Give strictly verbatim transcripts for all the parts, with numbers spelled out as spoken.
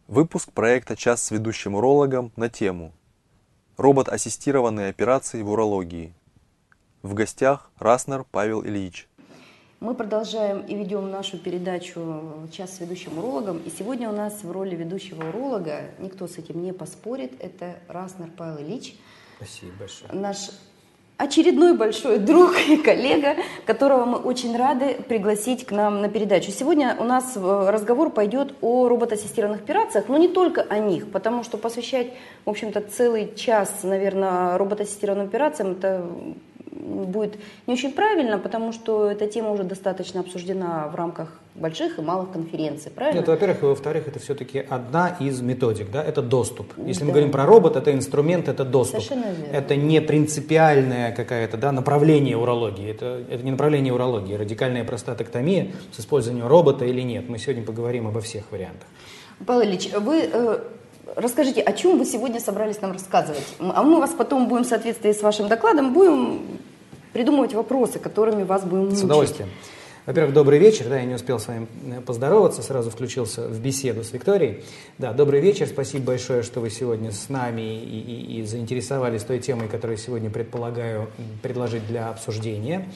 Выпуск проекта «Час с ведущим урологом» на тему «Робот-ассистированные операции в урологии». В гостях Раснер Павел Ильич. Мы продолжаем и ведем нашу передачу «Час с ведущим урологом». И сегодня у нас в роли ведущего уролога, никто с этим не поспорит, это Раснер Павел Ильич. Спасибо большое. Наш очередной большой друг и коллега, которого мы очень рады пригласить к нам на передачу. Сегодня у нас разговор пойдет о робот-ассистированных операциях, но не только о них, потому что посвящать, в общем-то, целый час, наверное, робот-ассистированным операциям, это будет не очень правильно, потому что эта тема уже достаточно обсуждена в рамках больших и малых конференций, правильно? Нет, во-первых, и во-вторых, это все-таки одна из методик, да, это доступ. Если да. мы говорим про робот, это инструмент, это доступ. Совершенно верно. Это не принципиальное какое-то, да, направление урологии, это, это не направление урологии, радикальная простатоктомия с использованием робота или нет. Мы сегодня поговорим обо всех вариантах. Павел Ильич, вы э, расскажите, о чем вы сегодня собрались нам рассказывать? А мы вас потом будем в соответствии с вашим докладом будем придумывать вопросы, которыми вас будем мучить. С удовольствием. Во-первых, добрый вечер. Да, я не успел с вами поздороваться, сразу включился в беседу с Викторией. Да, добрый вечер. Спасибо большое, что вы сегодня с нами и, и, и заинтересовались той темой, которую сегодня предполагаю предложить для обсуждения.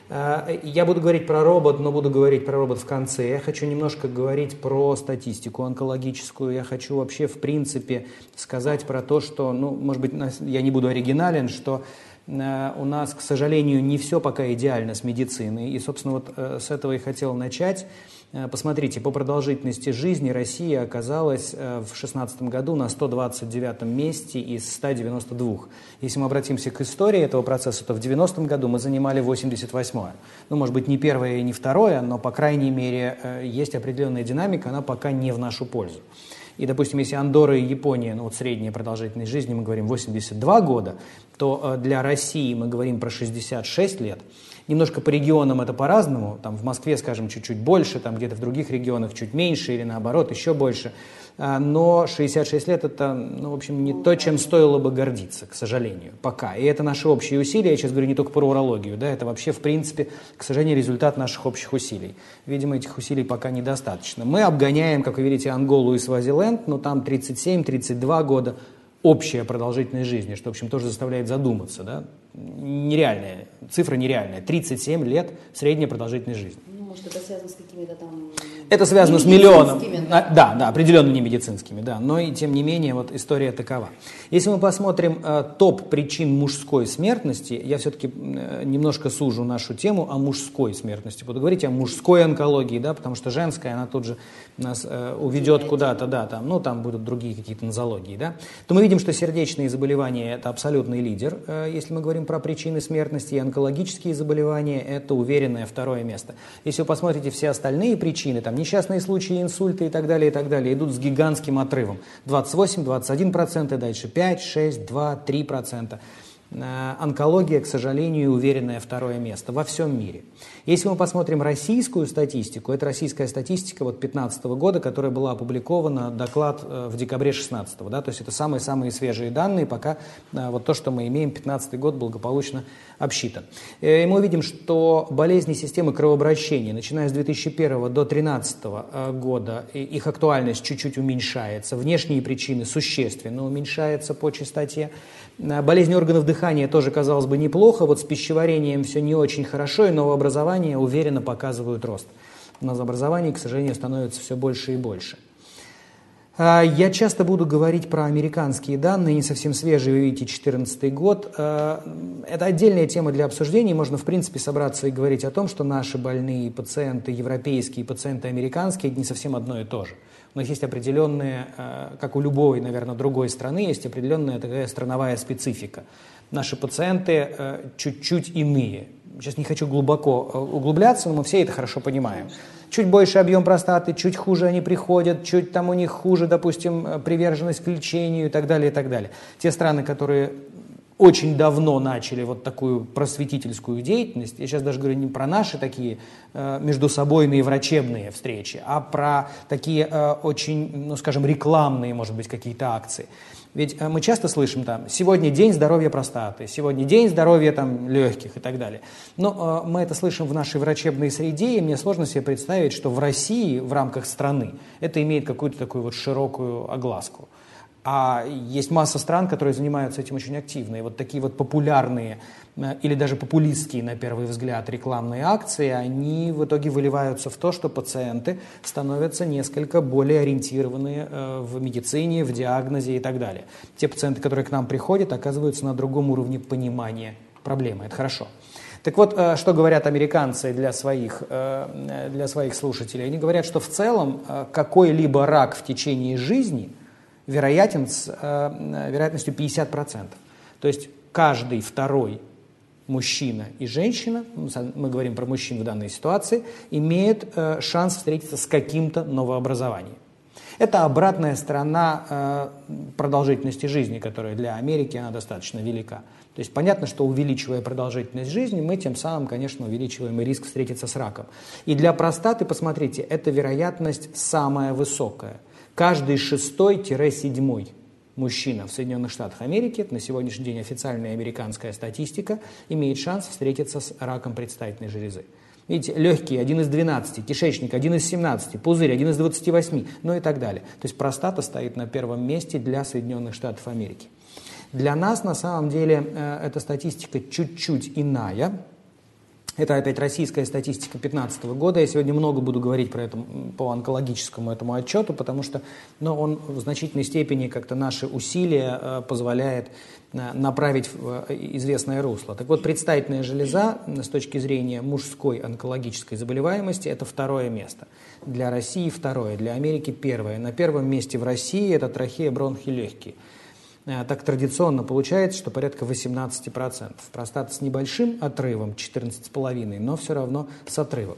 Я буду говорить про робот, но буду говорить про робот в конце. Я хочу немножко говорить про статистику онкологическую. Я хочу вообще, в принципе, сказать про то, что, ну, может быть, я не буду оригинален, что у нас, к сожалению, не все пока идеально с медициной. И, собственно, вот с этого и хотел начать. Посмотрите, по продолжительности жизни Россия оказалась в две тысячи шестнадцатом году на сто двадцать девятом месте из ста девяноста двух. Если мы обратимся к истории этого процесса, то в девяностом году мы занимали восемьдесят восьмое. Ну, может быть, не первое и не второе, но, по крайней мере, есть определенная динамика, она пока не в нашу пользу. И, допустим, если Андорра и Япония, ну вот средняя продолжительность жизни, мы говорим восемьдесят два года, то для России мы говорим про шестьдесят шесть лет. Немножко по регионам это по-разному. Там в Москве, скажем, чуть-чуть больше, там где-то в других регионах чуть меньше или наоборот еще больше. Но шестьдесят шесть лет это, ну, в общем, не то, чем стоило бы гордиться, к сожалению, пока. И это наши общие усилия, я сейчас говорю не только про урологию, да, это вообще, в принципе, к сожалению, результат наших общих усилий. Видимо, этих усилий пока недостаточно. Мы обгоняем, как вы видите, Анголу и Свазиленд, но там тридцать семь - тридцать два года общая продолжительность жизни, что, в общем, тоже заставляет задуматься, да. Нереальная, цифра нереальная, тридцать семь лет средняя продолжительность жизни. Может, это связано с какими-то там... Это связано с миллионом. Да, да, да, определенно не медицинскими, да, но и тем не менее вот история такова. Если мы посмотрим э, топ причин мужской смертности, я все-таки э, немножко сужу нашу тему о мужской смертности. Буду говорить о мужской онкологии, да, потому что женская, она тут же нас э, уведет куда-то, да, там, ну там будут другие какие-то нозологии, да. То мы видим, что сердечные заболевания – это абсолютный лидер, э, если мы говорим про причины смертности, и онкологические заболевания – это уверенное второе место. Если вы посмотрите все остальные причины, там несчастные случаи, инсульты и так далее, и так далее, идут с гигантским отрывом. двадцать восемь - двадцать один процент, и дальше пять, шесть, два, три процента. Онкология, к сожалению, уверенное второе место во всем мире. Если мы посмотрим российскую статистику, это российская статистика вот две тысячи пятнадцатого года, которая была опубликована, доклад в декабре две тысячи шестнадцатого, да, то есть это самые-самые свежие данные, пока вот то, что мы имеем, две тысячи пятнадцатый год благополучно обсчитан. И мы увидим, что болезни системы кровообращения, начиная с две тысячи первого до две тысячи тринадцатого года, их актуальность чуть-чуть уменьшается, внешние причины существенно уменьшаются по частоте. Болезни органов дыхания тоже, казалось бы, неплохо, вот с пищеварением все не очень хорошо, и новообразования уверенно показывают рост. Новообразований, к сожалению, становится все больше и больше. Я часто буду говорить про американские данные, не совсем свежие, вы видите, две тысячи четырнадцатый год. Это отдельная тема для обсуждений, можно, в принципе, собраться и говорить о том, что наши больные пациенты европейские, пациенты американские, это не совсем одно и то же. У них есть определенные, как у любой, наверное, другой страны, есть определенная такая страновая специфика. Наши пациенты чуть-чуть иные. Сейчас не хочу глубоко углубляться, но мы все это хорошо понимаем. Чуть больше объем простаты, чуть хуже они приходят, чуть там у них хуже, допустим, приверженность к лечению и так далее, и так далее. Те страны, которые очень давно начали вот такую просветительскую деятельность. Я сейчас даже говорю не про наши такие э, междусобойные врачебные встречи, а про такие э, очень, ну скажем, рекламные, может быть, какие-то акции. Ведь э, мы часто слышим там: сегодня день здоровья простаты, сегодня день здоровья там, легких и так далее. Но э, мы это слышим в нашей врачебной среде, и мне сложно себе представить, что в России, в рамках страны, это имеет какую-то такую вот широкую огласку. А есть масса стран, которые занимаются этим очень активно. И вот такие вот популярные или даже популистские, на первый взгляд, рекламные акции, они в итоге выливаются в то, что пациенты становятся несколько более ориентированы в медицине, в диагнозе и так далее. Те пациенты, которые к нам приходят, оказываются на другом уровне понимания проблемы. Это хорошо. Так вот, что говорят американцы для своих, для своих слушателей? Они говорят, что в целом какой-либо рак в течение жизни вероятен с э, вероятностью пятьдесят процентов. То есть каждый второй мужчина и женщина, мы говорим про мужчин в данной ситуации, имеет э, шанс встретиться с каким-то новообразованием. Это обратная сторона э, продолжительности жизни, которая для Америки она достаточно велика. То есть понятно, что увеличивая продолжительность жизни, мы тем самым, конечно, увеличиваем и риск встретиться с раком. И для простаты, посмотрите, эта вероятность самая высокая. Каждый шестой-седьмой мужчина в Соединенных Штатах Америки, это на сегодняшний день официальная американская статистика, имеет шанс встретиться с раком предстательной железы. Видите, легкие один из двенадцати, кишечник один из семнадцати, пузырь один из двадцати восьми, ну и так далее. То есть простата стоит на первом месте для Соединенных Штатов Америки. Для нас на самом деле э, эта статистика чуть-чуть иная. Это опять российская статистика две тысячи пятнадцатого года. Я сегодня много буду говорить про это, по онкологическому этому отчету, потому что ну, он в значительной степени как-то наши усилия э, позволяет э, направить в э, известное русло. Так вот, предстательная железа с точки зрения мужской онкологической заболеваемости – это второе место. Для России второе, для Америки первое. На первом месте в России это трахея, бронхи, легкие. Так традиционно получается, что порядка восемнадцать процентов. Простата с небольшим отрывом, четырнадцать целых пять десятых, но все равно с отрывом.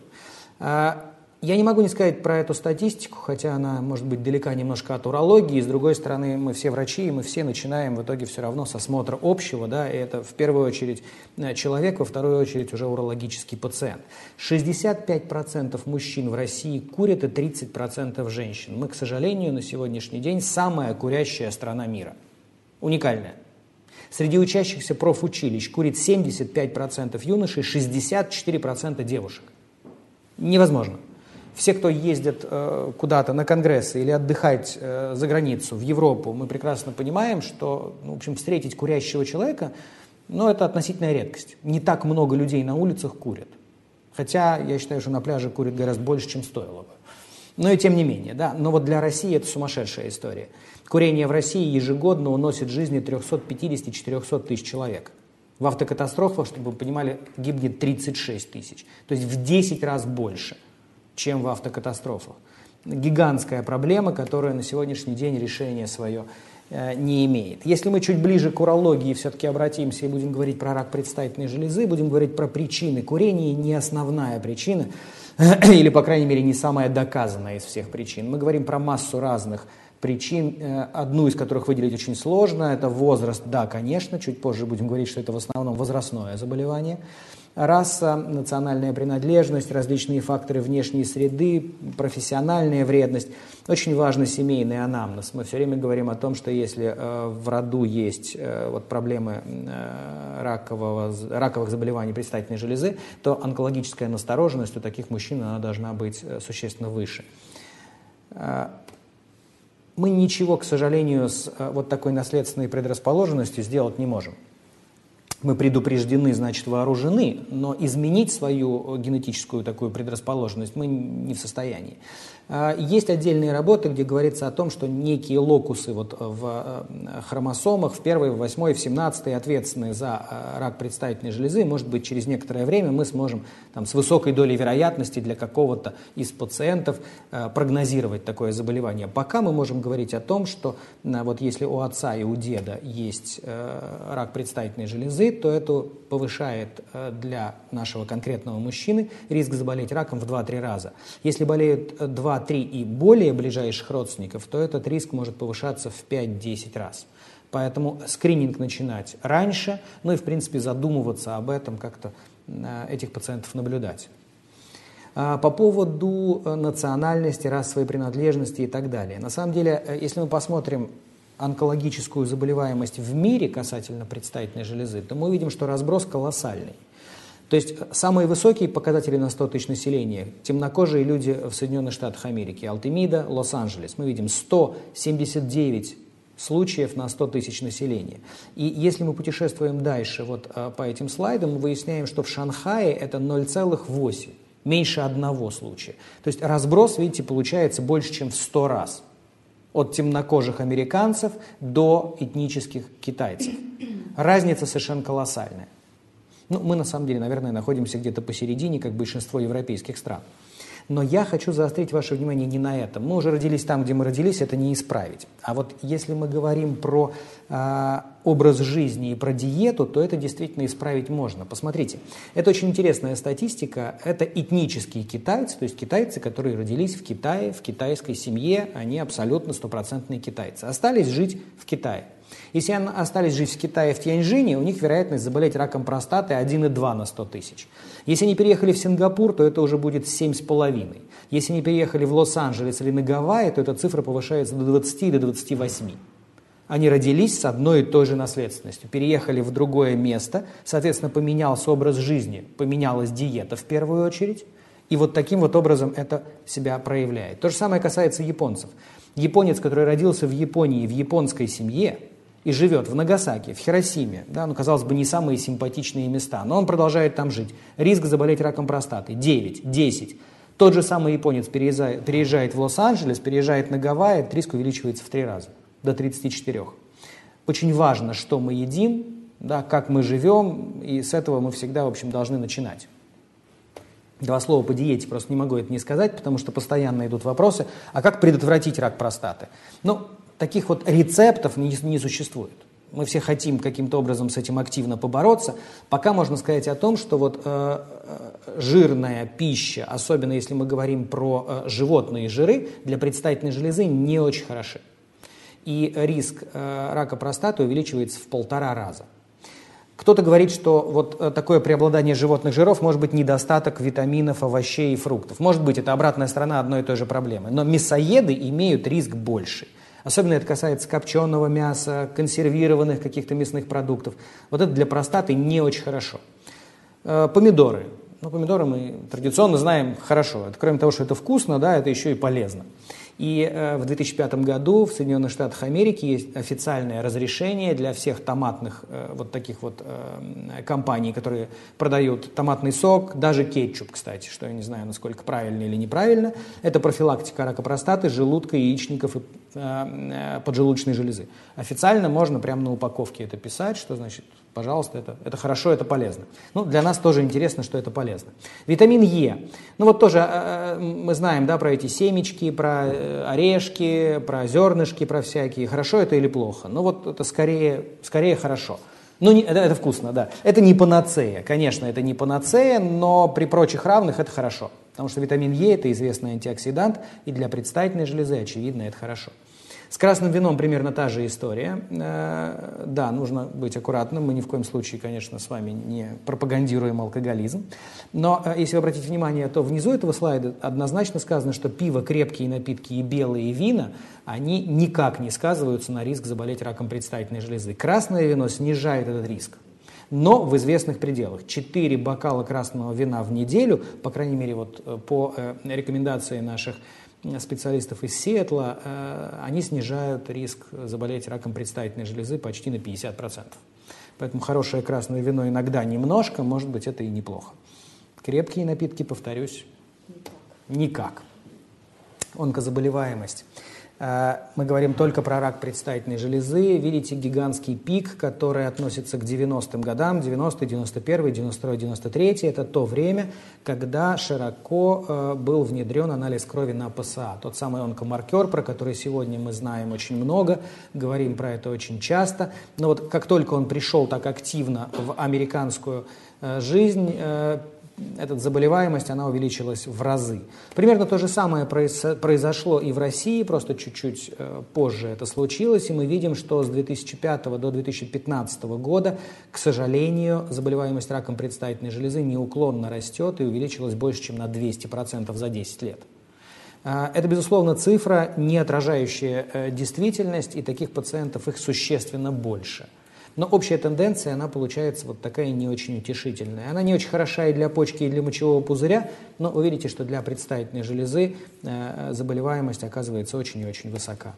Я не могу не сказать про эту статистику, хотя она может быть далека немножко от урологии. С другой стороны, мы все врачи, и мы все начинаем в итоге все равно с осмотра общего, да, и это в первую очередь человек, во вторую очередь уже урологический пациент. шестьдесят пять процентов мужчин в России курят и тридцать процентов женщин. Мы, к сожалению, на сегодняшний день самая курящая страна мира. Уникальная. Среди учащихся профучилищ курит семьдесят пять процентов юношей, шестьдесят четыре процента девушек. Невозможно. Все, кто ездит э, куда-то на конгрессы или отдыхать э, за границу, в Европу, мы прекрасно понимаем, что, ну, в общем, встретить курящего человека, ну, это относительная редкость. Не так много людей на улицах курят. Хотя, я считаю, что на пляже курят гораздо больше, чем стоило бы. Но и тем не менее, да. Но вот для России это сумасшедшая история. Курение в России ежегодно уносит жизни триста пятьдесят - четыреста тысяч человек. В автокатастрофах, чтобы вы понимали, гибнет тридцать шесть тысяч. То есть в десять раз больше, чем в автокатастрофах. Гигантская проблема, которая на сегодняшний день решение свое э, не имеет. Если мы чуть ближе к урологии все-таки обратимся и будем говорить про рак предстательной железы, будем говорить про причины курения, не основная причина, или, по крайней мере, не самая доказанная из всех причин. Мы говорим про массу разных причин, одну из которых выделить очень сложно, это возраст, да, конечно, чуть позже будем говорить, что это в основном возрастное заболевание, раса, национальная принадлежность, различные факторы внешней среды, профессиональная вредность, очень важный семейный анамнез. Мы все время говорим о том, что если э, в роду есть э, вот проблемы э, ракового, раковых заболеваний предстательной железы, то онкологическая настороженность у таких мужчин она должна быть э, существенно выше. Мы ничего, к сожалению, с вот такой наследственной предрасположенностью сделать не можем. Мы предупреждены, значит, вооружены, но изменить свою генетическую такую предрасположенность мы не в состоянии. Есть отдельные работы, где говорится о том, что некие локусы вот в хромосомах в первой, в восьмой, в семнадцатой ответственные за рак предстательной железы. Может быть, через некоторое время мы сможем там, с высокой долей вероятности для какого-то из пациентов прогнозировать такое заболевание. Пока мы можем говорить о том, что вот если у отца и у деда есть рак предстательной железы, то это повышает для нашего конкретного мужчины риск заболеть раком в два-три раза. Если болеют два два-три и более ближайших родственников, то этот риск может повышаться в пять-десять раз. Поэтому скрининг начинать раньше, ну и в принципе задумываться об этом, как-то этих пациентов наблюдать. По поводу национальности, расовой принадлежности и так далее. На самом деле, если мы посмотрим онкологическую заболеваемость в мире касательно предстательной железы, то мы увидим, что разброс колоссальный. То есть самые высокие показатели на сто тысяч населения – темнокожие люди в Соединенных Штатах Америки, Алтемида, Лос-Анджелес. Мы видим сто семьдесят девять случаев на сто тысяч населения. И если мы путешествуем дальше вот по этим слайдам, мы выясняем, что в Шанхае это ноль целых восемь десятых, меньше одного случая. То есть разброс, видите, получается больше, чем в сто раз. От темнокожих американцев до этнических китайцев. Разница совершенно колоссальная. Ну, мы на самом деле, наверное, находимся где-то посередине, как большинство европейских стран. Но я хочу заострить ваше внимание не на этом. Мы уже родились там, где мы родились, это не исправить. А вот если мы говорим про э, образ жизни и про диету, то это действительно исправить можно. Посмотрите, это очень интересная статистика. Это этнические китайцы, то есть китайцы, которые родились в Китае, в китайской семье, они абсолютно стопроцентные китайцы. Остались жить в Китае. Если они остались жить в Китае, в Тяньжине, у них вероятность заболеть раком простаты один и два на сто тысяч. Если они переехали в Сингапур, то это уже будет семь с половиной. Если они переехали в Лос-Анджелес или на Гавайи, то эта цифра повышается до двадцати или двадцати восьми. Они родились с одной и той же наследственностью, переехали в другое место, соответственно, поменялся образ жизни, поменялась диета в первую очередь, и вот таким вот образом это себя проявляет. То же самое касается японцев. Японец, который родился в Японии, в японской семье, и живет в Нагасаки, в Хиросиме, да, ну, казалось бы, не самые симпатичные места, но он продолжает там жить. Риск заболеть раком простаты девять, десять. Тот же самый японец переезжает, переезжает в Лос-Анджелес, переезжает на Гавайи, риск увеличивается в три раза, до тридцати четырёх. Очень важно, что мы едим, да, как мы живем, и с этого мы всегда, в общем, должны начинать. Два слова по диете, просто не могу это не сказать, потому что постоянно идут вопросы, а как предотвратить рак простаты? Ну, таких вот рецептов не, не существует. Мы все хотим каким-то образом с этим активно побороться. Пока можно сказать о том, что вот э, жирная пища, особенно если мы говорим про э, животные жиры, для предстательной железы не очень хороши. И риск э, рака простаты увеличивается в полтора раза. Кто-то говорит, что вот такое преобладание животных жиров может быть недостаток витаминов, овощей и фруктов. Может быть, это обратная сторона одной и той же проблемы. Но мясоеды имеют риск больший. Особенно это касается копченого мяса, консервированных каких-то мясных продуктов. Вот это для простаты не очень хорошо. Помидоры. Ну, помидоры мы традиционно знаем хорошо. Это, кроме того, что это вкусно, да, это еще и полезно. И э, в две тысячи пятом году в Соединенных Штатах Америки есть официальное разрешение для всех томатных э, вот таких вот э, компаний, которые продают томатный сок, даже кетчуп, кстати, что я не знаю, насколько правильно или неправильно. Это профилактика рака простаты, желудка, яичников и э, поджелудочной железы. Официально можно прямо на упаковке это писать, что значит, пожалуйста, это, это хорошо, это полезно. Ну, для нас тоже интересно, что это полезно. Витамин Е. Ну вот тоже э, мы знаем, да, про эти семечки, про э, орешки, про зернышки, про всякие. Хорошо это или плохо? Ну вот это скорее, скорее хорошо. Ну, не, это, это вкусно, да. Это не панацея. Конечно, это не панацея, но при прочих равных это хорошо. Потому что витамин Е – это известный антиоксидант, и для предстательной железы, очевидно, это хорошо. С красным вином примерно та же история. Э, да, нужно быть аккуратным. Мы ни в коем случае, конечно, с вами не пропагандируем алкоголизм. Но э, если вы обратите внимание, то внизу этого слайда однозначно сказано, что пиво, крепкие напитки и белые вина, они никак не сказываются на риск заболеть раком предстательной железы. Красное вино снижает этот риск. Но в известных пределах. Четыре бокала красного вина в неделю, по крайней мере, вот, по э, рекомендации наших специалистов из Сиэтла, э, они снижают риск заболеть раком предстательной железы почти на пятьдесят процентов. Поэтому хорошее красное вино иногда немножко, может быть, это и неплохо. Крепкие напитки, повторюсь, никак. Онкозаболеваемость. Мы говорим только про рак предстательной железы. Видите гигантский пик, который относится к девяностым годам, девяностый, девяносто первый, девяносто второй, девяносто третий. Это то время, когда широко был внедрен анализ крови на ПСА. Тот самый онкомаркер, про который сегодня мы знаем очень много, говорим про это очень часто. Но вот как только он пришел так активно в американскую жизнь, эта заболеваемость, она увеличилась в разы. Примерно то же самое произошло и в России, просто чуть-чуть позже это случилось, и мы видим, что с две тысячи пятого до две тысячи пятнадцатого года, к сожалению, заболеваемость раком предстательной железы неуклонно растет и увеличилась больше, чем на двести процентов за десять лет. Это, безусловно, цифра, не отражающая действительность, и таких пациентов их существенно больше. Но общая тенденция, она получается вот такая не очень утешительная. Она не очень хороша и для почки, и для мочевого пузыря, но вы видите, что для предстательной железы э, заболеваемость оказывается очень и очень высока.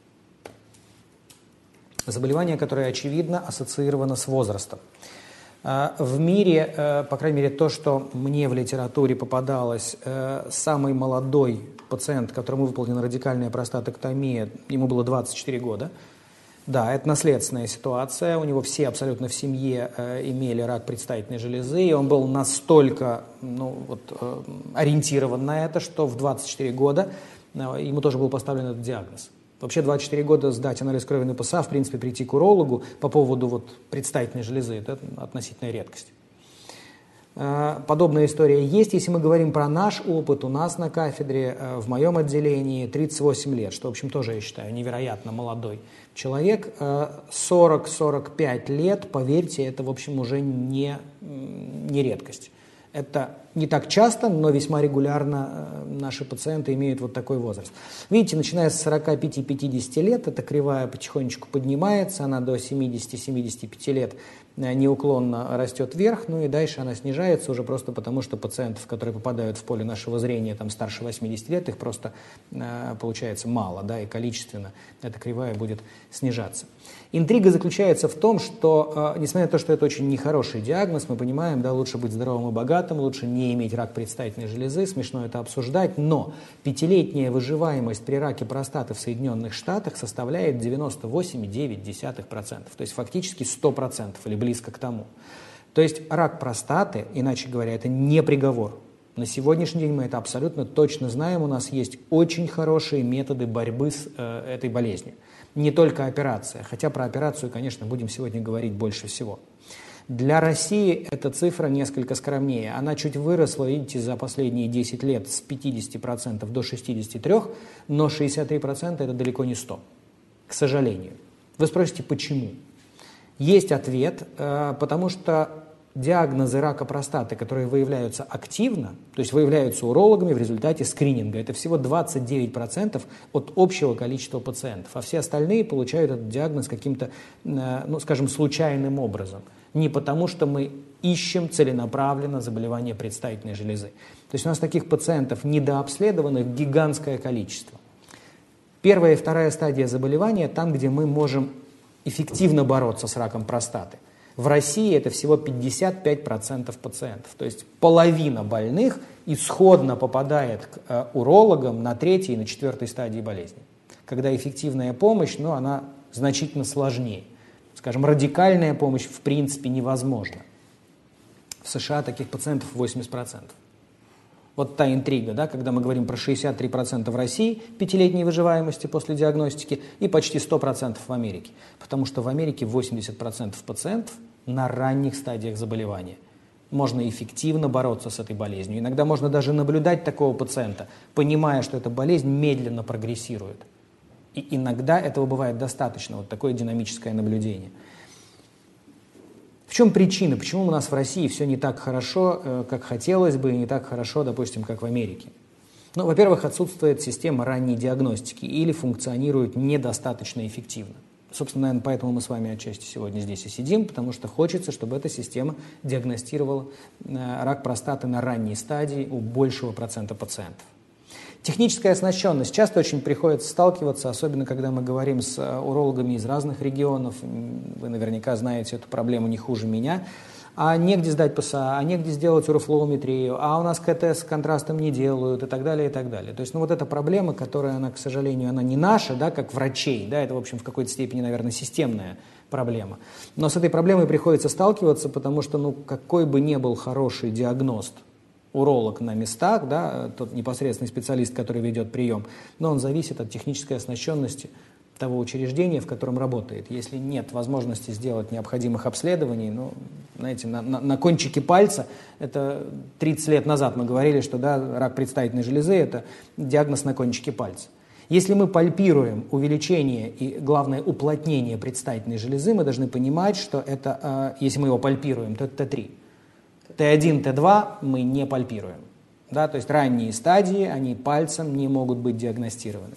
Заболевание, которое, очевидно, ассоциировано с возрастом. Э, в мире, э, по крайней мере, то, что мне в литературе попадалось, э, самый молодой пациент, которому выполнена радикальная простатэктомия, ему было двадцать четыре года. Да, это наследственная ситуация, у него все абсолютно в семье э, имели рак предстательной железы, и он был настолько ну, вот, э, ориентирован на это, что в двадцать четыре года э, ему тоже был поставлен этот диагноз. Вообще двадцать четыре года сдать анализ крови на ПСА, в принципе, прийти к урологу по поводу вот, предстательной железы, это относительная редкость. Подобная история есть. Если мы говорим про наш опыт, у нас на кафедре, в моем отделении тридцать восемь лет, что, в общем, тоже, я считаю, невероятно молодой человек. сорок — сорок пять лет, поверьте, это, в общем, уже не, не редкость. Это не так часто, но весьма регулярно наши пациенты имеют вот такой возраст. Видите, начиная с сорока пяти — пятидесяти лет, эта кривая потихонечку поднимается, она до семидесяти — семидесяти пяти лет неуклонно растет вверх, ну и дальше она снижается уже просто потому, что пациентов, которые попадают в поле нашего зрения там, старше восьмидесяти лет, их просто получается мало, да, и количественно эта кривая будет снижаться. Интрига заключается в том, что, несмотря на то, что это очень нехороший диагноз, мы понимаем, да, лучше быть здоровым и богатым, лучше не иметь рак предстательной железы, смешно это обсуждать, но пятилетняя выживаемость при раке простаты в Соединенных Штатах составляет девяносто восемь и девять десятых процента, то есть фактически сто процентов или близко к тому. То есть рак простаты, иначе говоря, это не приговор. На сегодняшний день мы это абсолютно точно знаем, у нас есть очень хорошие методы борьбы с э, этой болезнью. Не только операция, хотя про операцию, конечно, будем сегодня говорить больше всего. Для России эта цифра несколько скромнее. Она чуть выросла, видите, за последние десять лет с пятидесяти процентов до шестидесяти трёх процентов, но шестьдесят три процента это далеко не сто процентов, к сожалению. Вы спросите, почему? Есть ответ, потому что диагнозы рака простаты, которые выявляются активно, то есть выявляются урологами в результате скрининга, это всего двадцать девять процентов от общего количества пациентов, а все остальные получают этот диагноз каким-то, ну, скажем, случайным образом. Не потому, что мы ищем целенаправленно заболевание предстательной железы. То есть у нас таких пациентов недообследованных гигантское количество. Первая и вторая стадия заболевания там, где мы можем эффективно бороться с раком простаты. В России это всего пятьдесят пять процентов пациентов, то есть половина больных исходно попадает к э, урологам на третьей и на четвертой стадии болезни, когда эффективная помощь, ну, она значительно сложнее. Скажем, радикальная помощь в принципе невозможна. В США таких пациентов восемьдесят процентов. Вот та интрига, да, когда мы говорим про шестьдесят три процента в России пятилетней выживаемости после диагностики и почти сто процентов в Америке. Потому что в Америке восемьдесят процентов пациентов на ранних стадиях заболевания. Можно эффективно бороться с этой болезнью. Иногда можно даже наблюдать такого пациента, понимая, что эта болезнь медленно прогрессирует. И иногда этого бывает достаточно, вот такое динамическое наблюдение. В чем причина? Почему у нас в России все не так хорошо, как хотелось бы, и не так хорошо, допустим, как в Америке? Ну, во-первых, отсутствует система ранней диагностики или функционирует недостаточно эффективно. Собственно, наверное, поэтому мы с вами отчасти сегодня здесь и сидим, потому что хочется, чтобы эта система диагностировала рак простаты на ранней стадии у большего процента пациентов. Техническая оснащенность. Часто очень приходится сталкиваться, особенно когда мы говорим с урологами из разных регионов. Вы наверняка знаете эту проблему не хуже меня. А негде сдать ПСА, а негде сделать урофлоуметрию, а у нас КТ с контрастом не делают и так далее, и так далее. То есть, ну, вот эта проблема, которая, она, к сожалению, она не наша, да, как врачей, да, это, в общем, в какой-то степени, наверное, системная проблема. Но с этой проблемой приходится сталкиваться, потому что, ну, какой бы ни был хороший диагност, уролог на местах, да, тот непосредственный специалист, который ведет прием, но он зависит от технической оснащенности того учреждения, в котором работает. Если нет возможности сделать необходимых обследований, ну, знаете, на, на, на кончике пальца, это тридцать лет назад мы говорили, что да, рак предстательной железы – это диагноз на кончике пальца. Если мы пальпируем увеличение и, главное, уплотнение предстательной железы, мы должны понимать, что это, если мы его пальпируем, то это Т три. Т один, Т два мы не пальпируем. Да, то есть ранние стадии, они пальцем не могут быть диагностированы.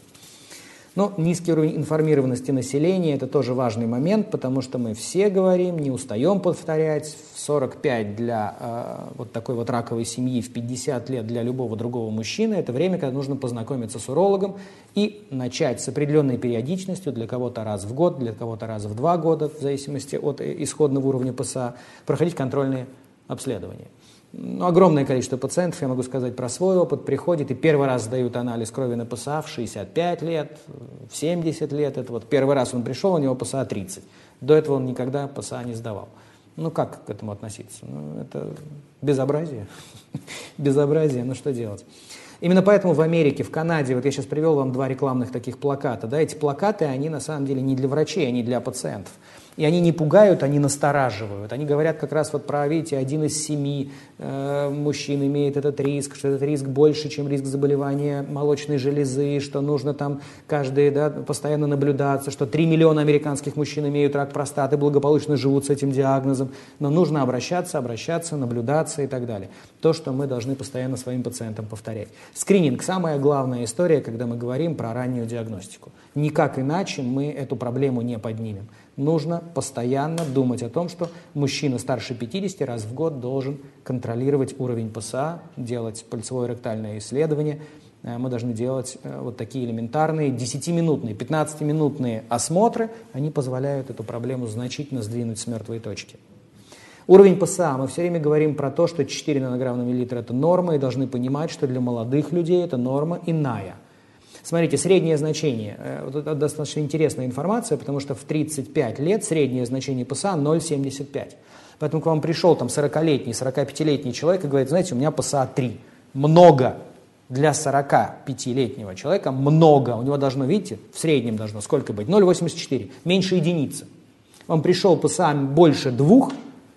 Но низкий уровень информированности населения – это тоже важный момент, потому что мы все говорим, не устаем повторять, в сорок пять для э, вот такой вот раковой семьи, в пятьдесят лет для любого другого мужчины – это время, когда нужно познакомиться с урологом и начать с определенной периодичностью, для кого-то раз в год, для кого-то раз в два года, в зависимости от исходного уровня ПСА, проходить контрольные обследования. Ну, огромное количество пациентов, я могу сказать про свой опыт, приходит и первый раз сдают анализ крови на ПСА в шестьдесят пять лет, в семьдесят лет. Это вот первый раз он пришел, у него ПСА тридцать. До этого он никогда ПСА не сдавал. Ну, как к этому относиться? Ну, это безобразие. Безобразие, ну что делать? Именно поэтому в Америке, в Канаде, вот я сейчас привел вам два рекламных таких плаката. Да, эти плакаты, они на самом деле не для врачей, они для пациентов. И они не пугают, они настораживают. Они говорят как раз вот про, видите, один из семи э, мужчин имеет этот риск, что этот риск больше, чем риск заболевания молочной железы, что нужно там каждый, да, постоянно наблюдаться, что три миллиона американских мужчин имеют рак простаты, благополучно живут с этим диагнозом. Но нужно обращаться, обращаться, наблюдаться и так далее. То, что мы должны постоянно своим пациентам повторять. Скрининг – самая главная история, когда мы говорим про раннюю диагностику. Никак иначе мы эту проблему не поднимем. Нужно постоянно думать о том, что мужчина старше пятидесяти раз в год должен контролировать уровень ПСА, делать пальцевое ректальное исследование. Мы должны делать вот такие элементарные десятиминутные, пятнадцатиминутные осмотры. Они позволяют эту проблему значительно сдвинуть с мертвой точки. Уровень ПСА. Мы все время говорим про то, что четыре нанограмма на миллилитр – это норма, и должны понимать, что для молодых людей это норма иная. Смотрите, среднее значение. Вот это достаточно интересная информация, потому что в тридцать пять лет среднее значение ПСА ноль целых семьдесят пять сотых. Поэтому к вам пришел там сорокалетний, сорокапятилетний человек и говорит, знаете, у меня ПСА три. Много. Для сорокапятилетнего человека много. У него должно, видите, в среднем должно сколько быть? ноль целых восемьдесят четыре сотых. Меньше единицы. Он пришел ПСА больше двух,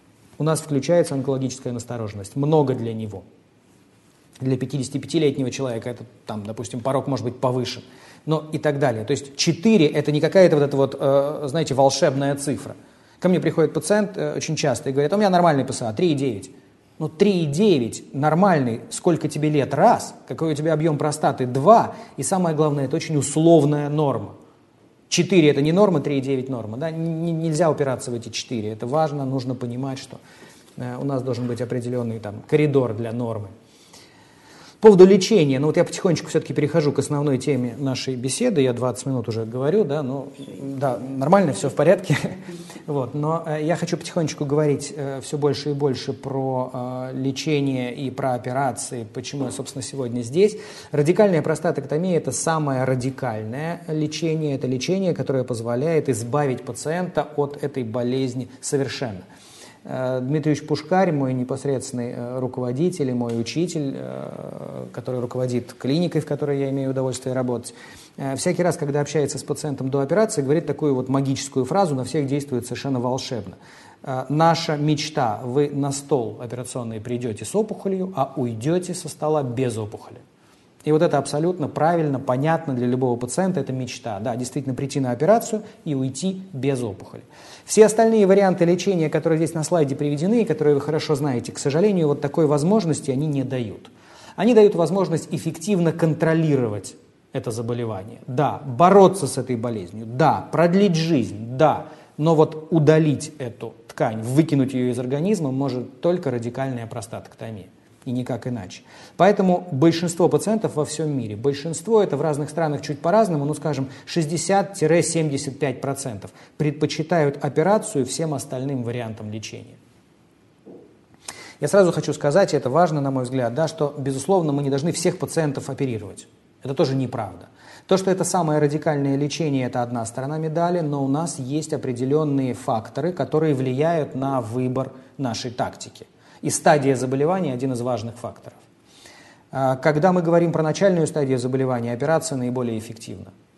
у нас включается онкологическая настороженность. Много для него. Для пятидесятипятилетнего человека это, там, допустим, порог может быть повышен, но и так далее. То есть четыре – это не какая-то вот эта вот, э, знаете, волшебная цифра. Ко мне приходит пациент э, очень часто и говорит, у меня нормальный ПСА, три и девять. Ну, три и девять нормальный, сколько тебе лет – раз, какой у тебя объем простаты – два, и самое главное, это очень условная норма. четыре – это не норма, три и девять – норма. Да? Н- нельзя упираться в эти четыре. Это важно, нужно понимать, что э, у нас должен быть определенный там, коридор для нормы. По поводу лечения, ну вот я потихонечку все-таки перехожу к основной теме нашей беседы, я двадцать минут уже говорю, да, ну, да, нормально, все в порядке, вот, но э, я хочу потихонечку говорить э, все больше и больше про э, лечение и про операции, почему я, собственно, сегодня здесь. Радикальная простатэктомия – это самое радикальное лечение, это лечение, которое позволяет избавить пациента от этой болезни совершенно. Дмитрий Ильич Пушкарь, мой непосредственный руководитель и мой учитель, который руководит клиникой, в которой я имею удовольствие работать, всякий раз, когда общается с пациентом до операции, говорит такую вот магическую фразу, на всех действует совершенно волшебно. Наша мечта: вы на стол операционный придете с опухолью, а уйдете со стола без опухоли. И вот это абсолютно правильно, понятно для любого пациента, это мечта. Да, действительно прийти на операцию и уйти без опухоли. Все остальные варианты лечения, которые здесь на слайде приведены, и которые вы хорошо знаете, к сожалению, вот такой возможности они не дают. Они дают возможность эффективно контролировать это заболевание. Да, бороться с этой болезнью, да, продлить жизнь, да, но вот удалить эту ткань, выкинуть ее из организма может только радикальная простатэктомия. И никак иначе. Поэтому большинство пациентов во всем мире, большинство, это в разных странах чуть по-разному, ну скажем, шестьдесят-семьдесят пять процентов предпочитают операцию всем остальным вариантам лечения. Я сразу хочу сказать, и это важно, на мой взгляд, да, что, безусловно, мы не должны всех пациентов оперировать. Это тоже неправда. То, что это самое радикальное лечение, это одна сторона медали, но у нас есть определенные факторы, которые влияют на выбор нашей тактики. И стадия заболевания – один из важных факторов. Когда мы говорим про начальную стадию заболевания, операция наиболее эффективна.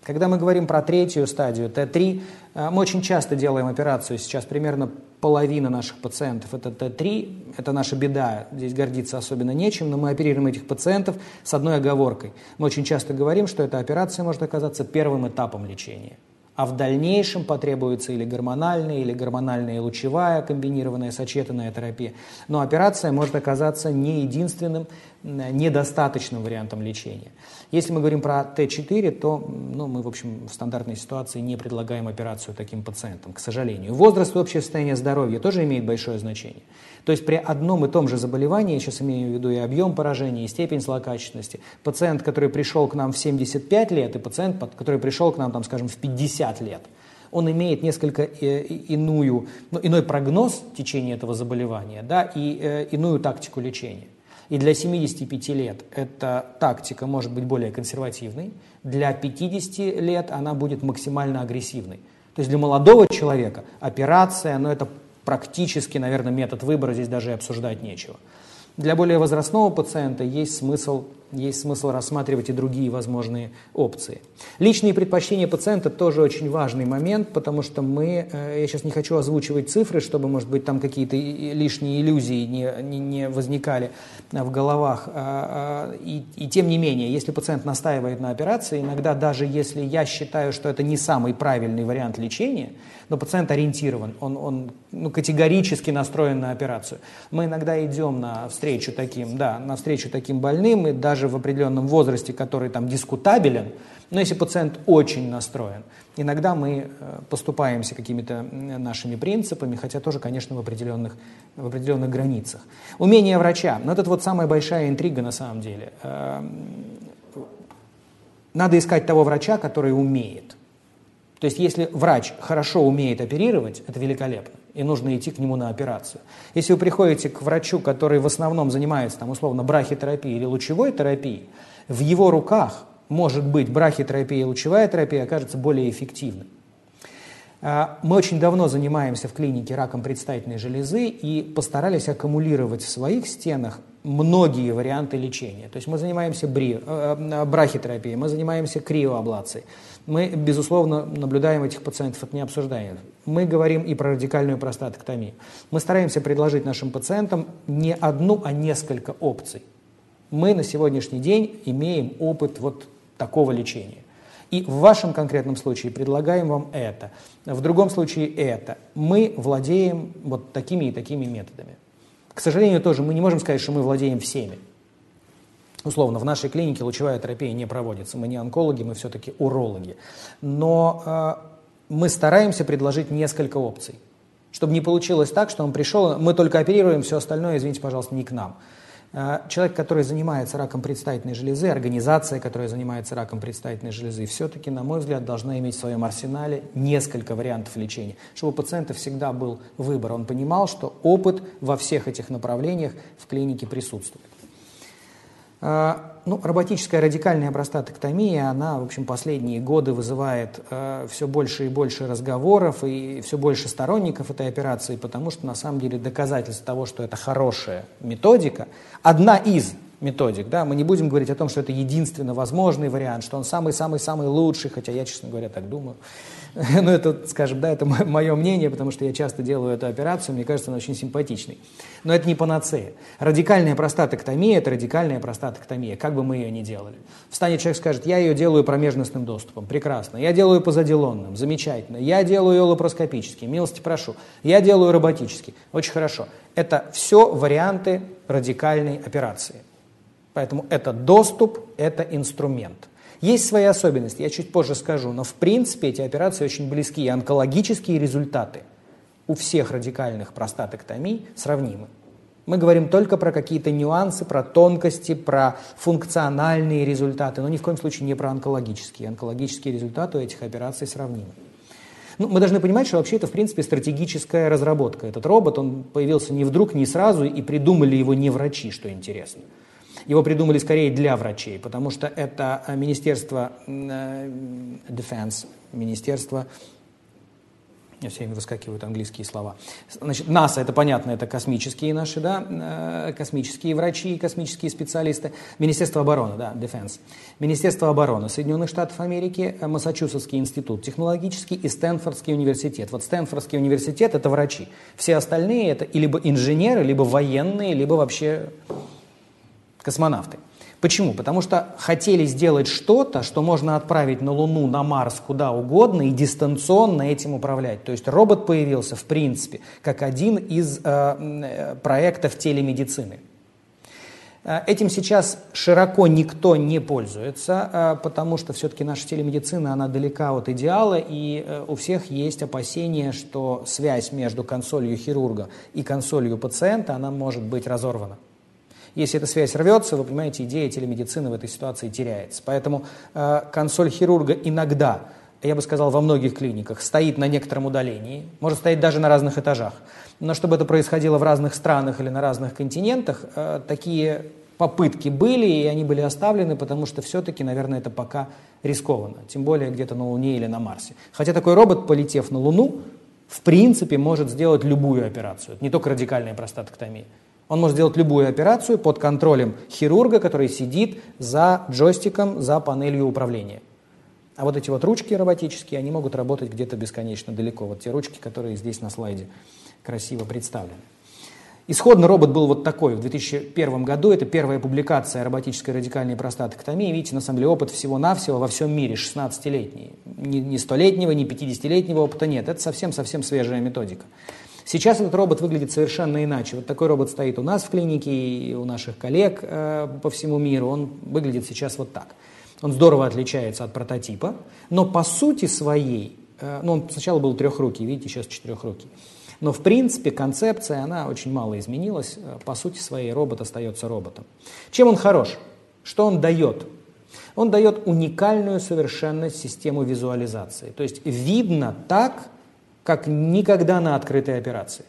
Когда мы говорим про третью стадию, Т три, мы очень часто делаем операцию, сейчас примерно половина наших пациентов это Т три, это наша беда, здесь гордиться особенно нечем, но мы оперируем этих пациентов с одной оговоркой. Мы очень часто говорим, что эта операция может оказаться первым этапом лечения. А в дальнейшем потребуется или гормональная, или гормональная и лучевая комбинированная сочетанная терапия. Но операция может оказаться не единственным, недостаточным вариантом лечения. Если мы говорим про Т четыре, то ну, мы, в общем, в стандартной ситуации не предлагаем операцию таким пациентам, к сожалению. Возраст и общее состояние здоровья тоже имеет большое значение. То есть при одном и том же заболевании, я сейчас имею в виду и объем поражения, и степень злокачественности, пациент, который пришел к нам в семьдесят пять лет, и пациент, который пришел к нам, там, скажем, в пятьдесят лет, он имеет несколько иную, ну, иной прогноз течения этого заболевания, да, и э, иную тактику лечения. И для семидесяти пяти лет эта тактика может быть более консервативной, для пятидесяти лет она будет максимально агрессивной. То есть для молодого человека операция, ну, это практически, наверное, метод выбора, здесь даже и обсуждать нечего. Для более возрастного пациента есть смысл, есть смысл рассматривать и другие возможные опции. Личные предпочтения пациента тоже очень важный момент, потому что мы, я сейчас не хочу озвучивать цифры, чтобы, может быть, там какие-то лишние иллюзии не, не, не возникали в головах. И, и тем не менее, если пациент настаивает на операции, иногда даже если я считаю, что это не самый правильный вариант лечения, но пациент ориентирован, он, он ну, категорически настроен на операцию. Мы иногда идем на встречу таким, да, на встречу таким больным, и даже в определенном возрасте, который там дискутабелен, но если пациент очень настроен, иногда мы поступаемся какими-то нашими принципами, хотя тоже, конечно, в определенных, в определенных границах. Умение врача, ну это вот самая большая интрига на самом деле. Надо искать того врача, который умеет. То есть если врач хорошо умеет оперировать, это великолепно, и нужно идти к нему на операцию. Если вы приходите к врачу, который в основном занимается, там, условно, брахитерапией или лучевой терапией, в его руках, может быть, брахитерапия и лучевая терапия окажется более эффективной. Мы очень давно занимаемся в клинике раком предстательной железы и постарались аккумулировать в своих стенах многие варианты лечения. То есть мы занимаемся бри, э, брахитерапией, мы занимаемся криоаблацией. Мы, безусловно, наблюдаем этих пациентов, это не обсуждаем. Мы говорим и про радикальную простатэктомию. Мы стараемся предложить нашим пациентам не одну, а несколько опций. Мы на сегодняшний день имеем опыт вот такого лечения. И в вашем конкретном случае предлагаем вам это, в другом случае это. Мы владеем вот такими и такими методами. К сожалению, тоже мы не можем сказать, что мы владеем всеми. Условно, в нашей клинике лучевая терапия не проводится. Мы не онкологи, мы все-таки урологи. Но э, мы стараемся предложить несколько опций. Чтобы не получилось так, что он пришел, мы только оперируем, все остальное, извините, пожалуйста, не к нам. Человек, который занимается раком предстательной железы, организация, которая занимается раком предстательной железы, все-таки, на мой взгляд, должна иметь в своем арсенале несколько вариантов лечения, чтобы у пациента всегда был выбор. Он понимал, что опыт во всех этих направлениях в клинике присутствует. Ну, роботическая радикальная простатэктомия, она, в общем, последние годы вызывает э, все больше и больше разговоров и все больше сторонников этой операции, потому что, на самом деле, доказательств того, что это хорошая методика, одна из методик, да, мы не будем говорить о том, что это единственно возможный вариант, что он самый-самый-самый лучший, хотя я, честно говоря, так думаю. Но это, скажем, да, это мое мнение, потому что я часто делаю эту операцию, мне кажется, она очень симпатичной. Но это не панацея. Радикальная простатэктомия – это радикальная простатэктомия, как бы мы ее ни делали. Встанет человек и скажет: я ее делаю промежностным доступом, прекрасно. Я делаю позадилонным, замечательно. Я делаю ее лапароскопически, милости прошу. Я делаю роботически, очень хорошо. Это все варианты радикальной операции. Поэтому это доступ, это инструмент. Есть свои особенности, я чуть позже скажу, но в принципе эти операции очень близки, и онкологические результаты у всех радикальных простатэктомий сравнимы. Мы говорим только про какие-то нюансы, про тонкости, про функциональные результаты, но ни в коем случае не про онкологические. Онкологические результаты у этих операций сравнимы. Ну, мы должны понимать, что вообще это, в принципе, стратегическая разработка. Этот робот, он появился не вдруг, не сразу, и придумали его не врачи, что интересно. Его придумали скорее для врачей, потому что это Министерство Defense, Министерство У меня все время выскакивают английские слова. Значит, НАСА, это понятно, это космические наши, да, космические врачи, космические специалисты. Министерство обороны, да, Defense. Министерство обороны Соединенных Штатов Америки, Массачусетский институт технологический и Стэнфордский университет. Вот Стэнфордский университет – это врачи. Все остальные – это либо инженеры, либо военные, либо вообще космонавты. Почему? Потому что хотели сделать что-то, что можно отправить на Луну, на Марс, куда угодно и дистанционно этим управлять. То есть робот появился, в принципе, как один из э, проектов телемедицины. Этим сейчас широко никто не пользуется, э, потому что все-таки наша телемедицина, она далека от идеала, и э, у всех есть опасения, что связь между консолью хирурга и консолью пациента, она может быть разорвана. Если эта связь рвется, вы понимаете, идея телемедицины в этой ситуации теряется. Поэтому э, консоль хирурга иногда, я бы сказал, во многих клиниках стоит на некотором удалении, может стоять даже на разных этажах. Но чтобы это происходило в разных странах или на разных континентах, э, такие попытки были, и они были оставлены, потому что все-таки, наверное, это пока рискованно. Тем более где-то на Луне или на Марсе. Хотя такой робот, полетев на Луну, в принципе может сделать любую операцию. Это не только радикальная простатоктомия. Он может сделать любую операцию под контролем хирурга, который сидит за джойстиком, за панелью управления. А вот эти вот ручки роботические, они могут работать где-то бесконечно далеко. Вот те ручки, которые здесь на слайде красиво представлены. Исходно робот был вот такой. В две тысячи первом году это первая публикация роботической радикальной простатоктомии. Видите, на самом деле опыт всего-навсего во всем мире шестнадцатилетний. Ни столетнего, ни пятидесятилетнего опыта нет. Это совсем-совсем свежая методика. Сейчас этот робот выглядит совершенно иначе. Вот такой робот стоит у нас в клинике и у наших коллег э, по всему миру. Он выглядит сейчас вот так. Он здорово отличается от прототипа, но по сути своей, э, ну он сначала был трехрукий, видите, сейчас четырехрукий. Но в принципе концепция, она очень мало изменилась. По сути своей робот остается роботом. Чем он хорош? Что он дает? Он дает уникальную совершенность систему визуализации. То есть видно так, как никогда на открытой операции.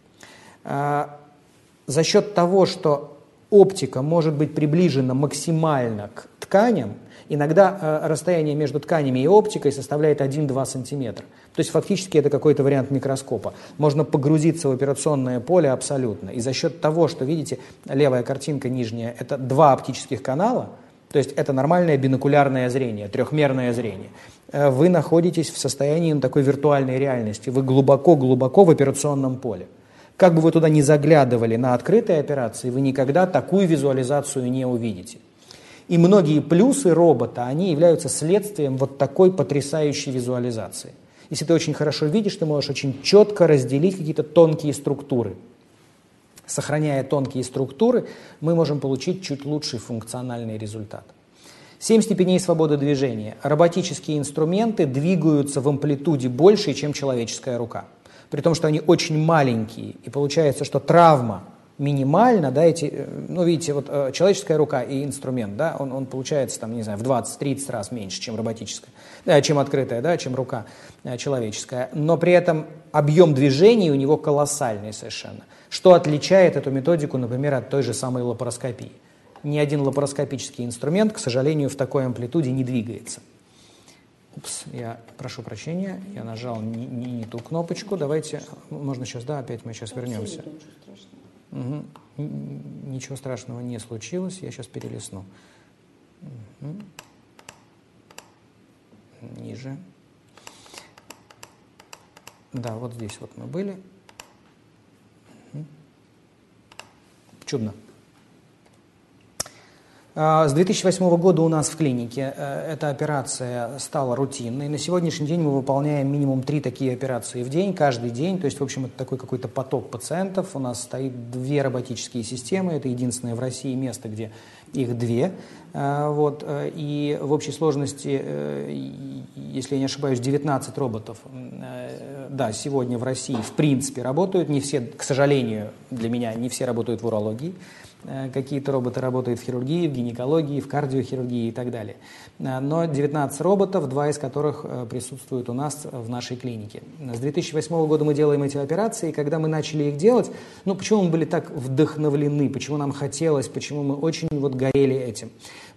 А, за счет того, что оптика может быть приближена максимально к тканям, иногда а, расстояние между тканями и оптикой составляет один-два сантиметра. То есть фактически это какой-то вариант микроскопа. Можно погрузиться в операционное поле абсолютно. И за счет того, что, видите, левая картинка нижняя, это два оптических канала, то есть это нормальное бинокулярное зрение, трехмерное зрение. Вы находитесь в состоянии такой виртуальной реальности. Вы глубоко-глубоко в операционном поле. Как бы вы туда ни заглядывали на открытой операции, вы никогда такую визуализацию не увидите. И многие плюсы робота, они являются следствием вот такой потрясающей визуализации. Если ты очень хорошо видишь, ты можешь очень четко разделить какие-то тонкие структуры. Сохраняя тонкие структуры, мы можем получить чуть лучший функциональный результат. Семь степеней свободы движения. Роботические инструменты двигаются в амплитуде больше, чем человеческая рука. При том, что они очень маленькие. И получается, что травма минимальна. Да, эти, ну, видите, вот человеческая рука и инструмент, да, он, он получается там, не знаю, в двадцать-тридцать раз меньше, чем роботическая, э, чем открытая, да, чем рука э, человеческая. Но при этом объем движений у него колоссальный совершенно. Что отличает эту методику, например, от той же самой лапароскопии. Ни один лапароскопический инструмент, к сожалению, в такой амплитуде не двигается. Упс, я прошу прощения, я нажал не, не, не ту кнопочку. Давайте, можно сейчас, да, опять мы сейчас вернемся. Угу. Ничего страшного не случилось, я сейчас перелистну. Угу. Ниже. Да, вот здесь вот мы были. Угу. Чудно. С две тысячи восьмого года у нас в клинике эта операция стала рутинной. На сегодняшний день мы выполняем минимум три такие операции в день, каждый день. То есть, в общем, это такой какой-то поток пациентов. У нас стоит две роботические системы. Это единственное в России место, где их две. Вот. И в общей сложности, если я не ошибаюсь, девятнадцать роботов, да, сегодня в России в принципе работают. Не все, к сожалению, для меня, не все работают в урологии. Какие-то роботы работают в хирургии, в гинекологии, в кардиохирургии и так далее. Но девятнадцать роботов, два из которых присутствуют у нас в нашей клинике. С две тысячи восьмого года мы делаем эти операции, и когда мы начали их делать, ну почему мы были так вдохновлены, почему нам хотелось, почему мы очень вот горели этим?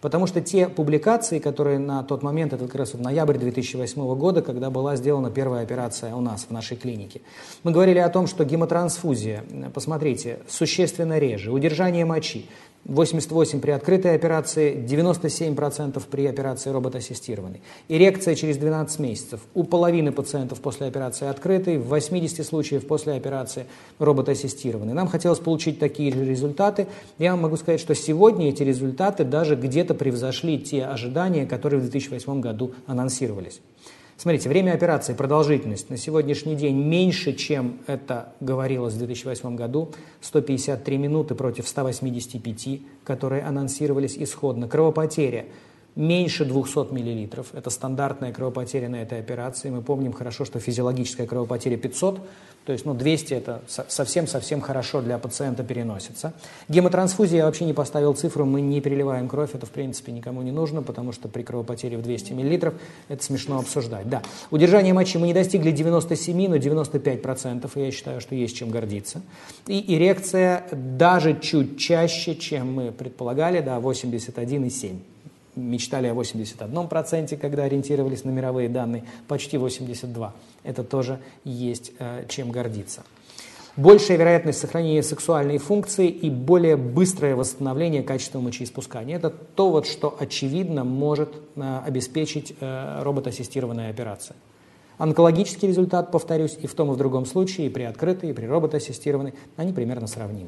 Потому что те публикации, которые на тот момент, это как раз в ноябре две тысячи восьмого года, когда была сделана первая операция у нас в нашей клинике, мы говорили о том, что гемотрансфузия, посмотрите, существенно реже, удержание мочи, восемьдесят восемь процентов при открытой операции, девяносто семь процентов при операции робот-ассистированной. Эрекция через двенадцать месяцев. У половины пациентов после операции открытой, в восьмидесяти случаях после операции робот-ассистированной. Нам хотелось получить такие же результаты. Я вам могу сказать, что сегодня эти результаты даже где-то превзошли те ожидания, которые в две тысячи восьмом году анонсировались. Смотрите, время операции, продолжительность на сегодняшний день меньше, чем это говорилось в две тысячи восьмом году, сто пятьдесят три минуты против ста восьмидесяти пяти, которые анонсировались исходно. Кровопотеря меньше двухсот миллилитров, это стандартная кровопотеря на этой операции. Мы помним хорошо, что физиологическая кровопотеря пятьсот, то есть ну, двести это совсем-совсем хорошо для пациента переносится. Гемотрансфузия я вообще не поставил цифру, мы не переливаем кровь, это в принципе никому не нужно, потому что при кровопотере в двести миллилитров это смешно обсуждать. Да. Удержание мочи мы не достигли девяноста семи, но девяносто пять процентов, и я считаю, что есть чем гордиться. И эрекция даже чуть чаще, чем мы предполагали, да, восемьдесят один и семь. Мечтали о восемьдесят одном проценте, когда ориентировались на мировые данные, почти восемьдесят два процента. Это тоже есть э, чем гордиться. Большая вероятность сохранения сексуальной функции и более быстрое восстановление качества мочеиспускания. Это то, вот, что очевидно может э, обеспечить э, робот-ассистированная операция. Онкологический результат, повторюсь, и в том и в другом случае, и при открытой, и при робот-ассистированной, они примерно сравнимы.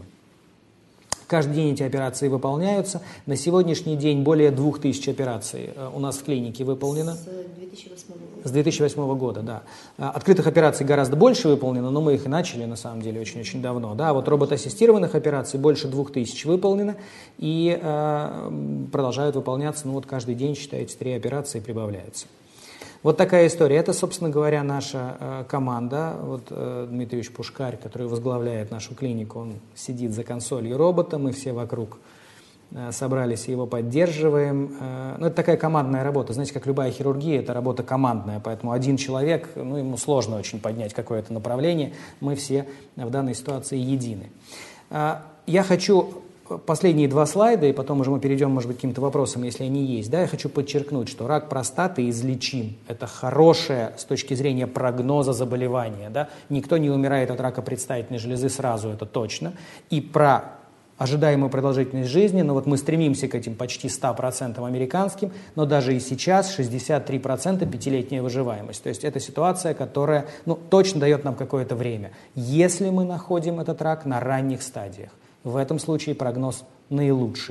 Каждый день эти операции выполняются. На сегодняшний день более двух тысяч операций у нас в клинике выполнено. С две тысячи восьмого года. С две тысячи восьмого года, да. Открытых операций гораздо больше выполнено, но мы их и начали, на самом деле, очень-очень давно. Да, вот робот-ассистированных операций больше двух тысяч выполнено и э, продолжают выполняться, ну вот каждый день, считайте, три операции прибавляются. Вот такая история. Это, собственно говоря, наша э, команда. Вот э, Дмитрий Ильич Пушкарь, который возглавляет нашу клинику, он сидит за консолью робота, мы все вокруг э, собрались и его поддерживаем. Э, ну, это такая командная работа. Знаете, как любая хирургия, это работа командная, поэтому один человек, ну, ему сложно очень поднять какое-то направление. Мы все в данной ситуации едины. Э, я хочу... Последние два слайда, и потом уже мы перейдем, может быть, к каким-то вопросам, если они есть. Да, я хочу подчеркнуть, что рак простаты излечим. Это хорошее с точки зрения прогноза заболевания. Да? Никто не умирает от рака предстательной железы сразу, это точно. И про ожидаемую продолжительность жизни, но вот мы стремимся к этим почти ста процентам американским, но даже и сейчас шестьдесят три процента пятилетняя выживаемость. То есть это ситуация, которая ну, точно дает нам какое-то время, если мы находим этот рак на ранних стадиях. В этом случае прогноз наилучший.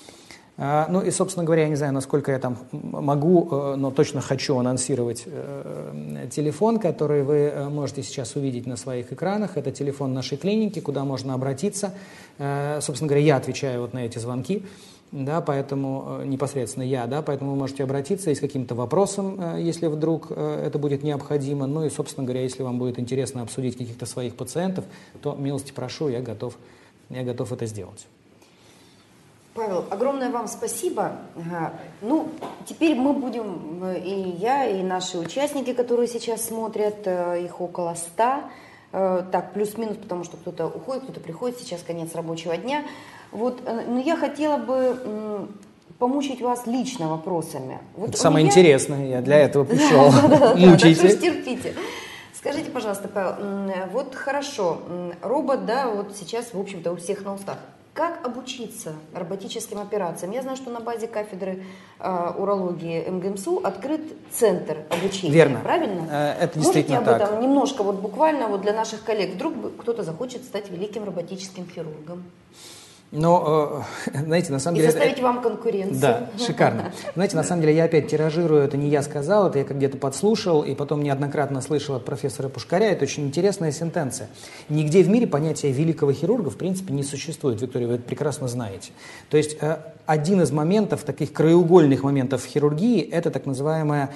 А, ну и, собственно говоря, я не знаю, насколько я там могу, но точно хочу анонсировать э, телефон, который вы можете сейчас увидеть на своих экранах. Это телефон нашей клиники, куда можно обратиться. Э, собственно говоря, я отвечаю вот на эти звонки, да, поэтому непосредственно я, да, поэтому вы можете обратиться и с каким-то вопросом, если вдруг это будет необходимо. Ну и, собственно говоря, если вам будет интересно обсудить каких-то своих пациентов, то милости прошу, я готов. Я готов это сделать. Павел, огромное вам спасибо. Ну, теперь мы будем, и я, и наши участники, которые сейчас смотрят, их около ста, так, плюс-минус, потому что кто-то уходит, кто-то приходит, сейчас конец рабочего дня. Вот, но я хотела бы помучить вас лично вопросами. Вот это самое меня... интересное, я для этого пришел. Мучите. Терпите. Скажите, пожалуйста, Павел, вот хорошо, робот, да, вот сейчас, в общем-то, у всех на устах. Как обучиться роботическим операциям? Я знаю, что на базе кафедры э, урологии эм гэ эм эс у открыт центр обучения. Верно. Правильно? Это действительно Можете об так. этом немножко, вот буквально вот для наших коллег? Вдруг кто-то захочет стать великим роботическим хирургом. Но, знаете, на самом И деле... составить это... вам конкуренцию. Да, шикарно. Знаете, на самом деле я опять тиражирую, это не я сказал, это я где-то подслушал, и потом неоднократно слышал от профессора Пушкаря, это очень интересная сентенция. Нигде в мире понятия великого хирурга, в принципе, не существует, Виктория, вы это прекрасно знаете. То есть один из моментов, таких краеугольных моментов в хирургии, это так называемая,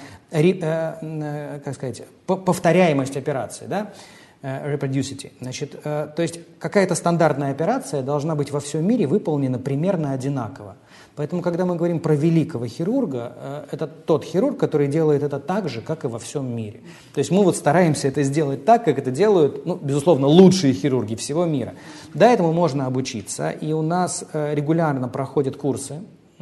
как сказать, повторяемость операции, да? Reproducity. Значит, э, то есть какая-то стандартная операция должна быть во всем мире выполнена примерно одинаково. Поэтому, когда мы говорим про великого хирурга, э, это тот хирург, который делает это так же, как и во всем мире. То есть мы вот стараемся это сделать так, как это делают, ну, безусловно, лучшие хирурги всего мира. До этого можно обучиться, и у нас э, регулярно проходят курсы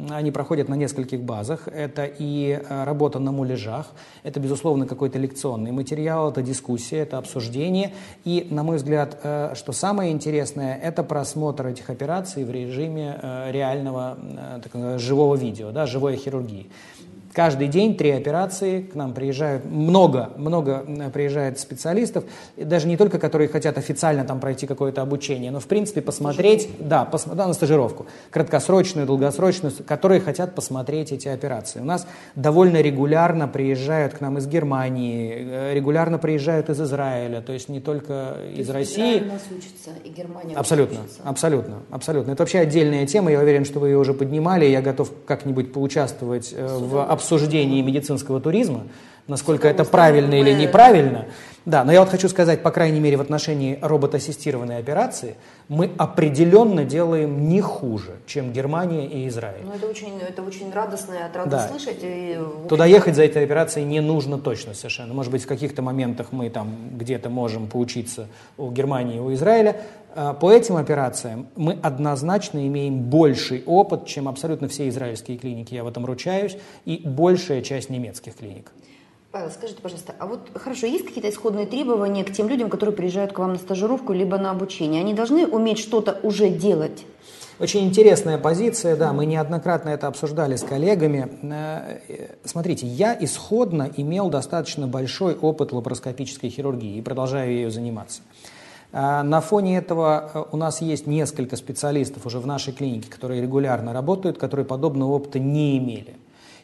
Они проходят на нескольких базах. Это и работа на муляжах, это, безусловно, какой-то лекционный материал, это дискуссия, это обсуждение. И, на мой взгляд, что самое интересное, это просмотр этих операций в режиме реального, так называемого, живого видео, да, живой хирургии. Каждый день три операции, к нам приезжают, много, много приезжает специалистов, даже не только, которые хотят официально там пройти какое-то обучение, но в принципе посмотреть, да, пос, да, на стажировку, краткосрочную, долгосрочную, которые хотят посмотреть эти операции. У нас довольно регулярно приезжают к нам из Германии, регулярно приезжают из Израиля, то есть не только из то России. Израиль у нас учится, и Германия Абсолютно, учится. абсолютно, абсолютно. Это вообще отдельная тема, я уверен, что вы ее уже поднимали, я готов как-нибудь поучаствовать в обсуждении медицинского туризма, насколько это правильно или неправильно. Да, но я вот хочу сказать, по крайней мере, в отношении робот-ассистированной операции, мы определенно делаем не хуже, чем Германия и Израиль. Ну, это очень, это очень радостно и отрадно Да. слышать. И, общем... Туда ехать за этой операцией не нужно точно совершенно. Может быть, в каких-то моментах мы там где-то можем поучиться у Германии, у Израиля. По этим операциям мы однозначно имеем больший опыт, чем абсолютно все израильские клиники, я в этом ручаюсь, и большая часть немецких клиник. Павел, скажите, пожалуйста, а вот хорошо, есть какие-то исходные требования к тем людям, которые приезжают к вам на стажировку либо на обучение? Они должны уметь что-то уже делать? Очень интересная позиция, да, мы неоднократно это обсуждали с коллегами. Смотрите, я исходно имел достаточно большой опыт лапароскопической хирургии и продолжаю ею заниматься. На фоне этого у нас есть несколько специалистов уже в нашей клинике, которые регулярно работают, которые подобного опыта не имели.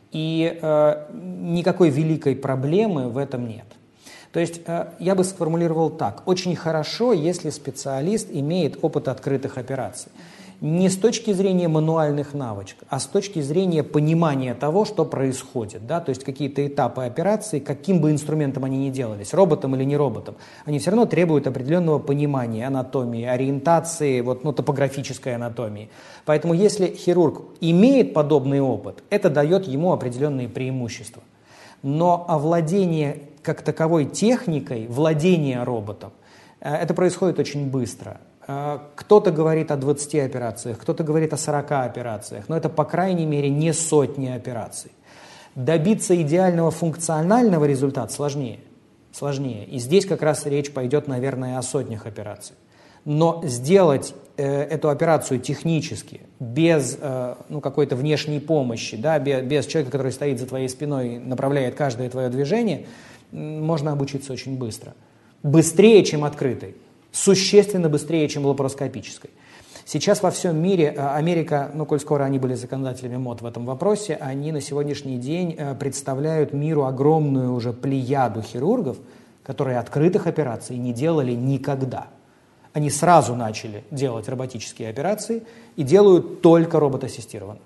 И э, никакой великой проблемы в этом нет. То есть э, я бы сформулировал так. Очень хорошо, если специалист имеет опыт открытых операций. Не с точки зрения мануальных навычек, а с точки зрения понимания того, что происходит. Да? То есть какие-то этапы операции, каким бы инструментом они ни делались, роботом или не роботом, они все равно требуют определенного понимания анатомии, ориентации, вот, ну, топографической анатомии. Поэтому если хирург имеет подобный опыт, это дает ему определенные преимущества. Но овладение как таковой техникой, владение роботом, это происходит очень быстро. Кто-то говорит о двадцати операциях, кто-то говорит о сорока операциях, но это, по крайней мере, не сотни операций. Добиться идеального функционального результата сложнее. сложнее. И здесь как раз речь пойдет, наверное, о сотнях операций. Но сделать э, эту операцию технически, без э, ну, какой-то внешней помощи, да, без, без человека, который стоит за твоей спиной и направляет каждое твое движение, можно обучиться очень быстро. Быстрее, чем открытой. Существенно быстрее, чем лапароскопической. Сейчас во всем мире Америка, ну, коль скоро они были законодателями мод в этом вопросе, они на сегодняшний день представляют миру огромную уже плеяду хирургов, которые открытых операций не делали никогда. Они сразу начали делать роботические операции и делают только робот-ассистированно.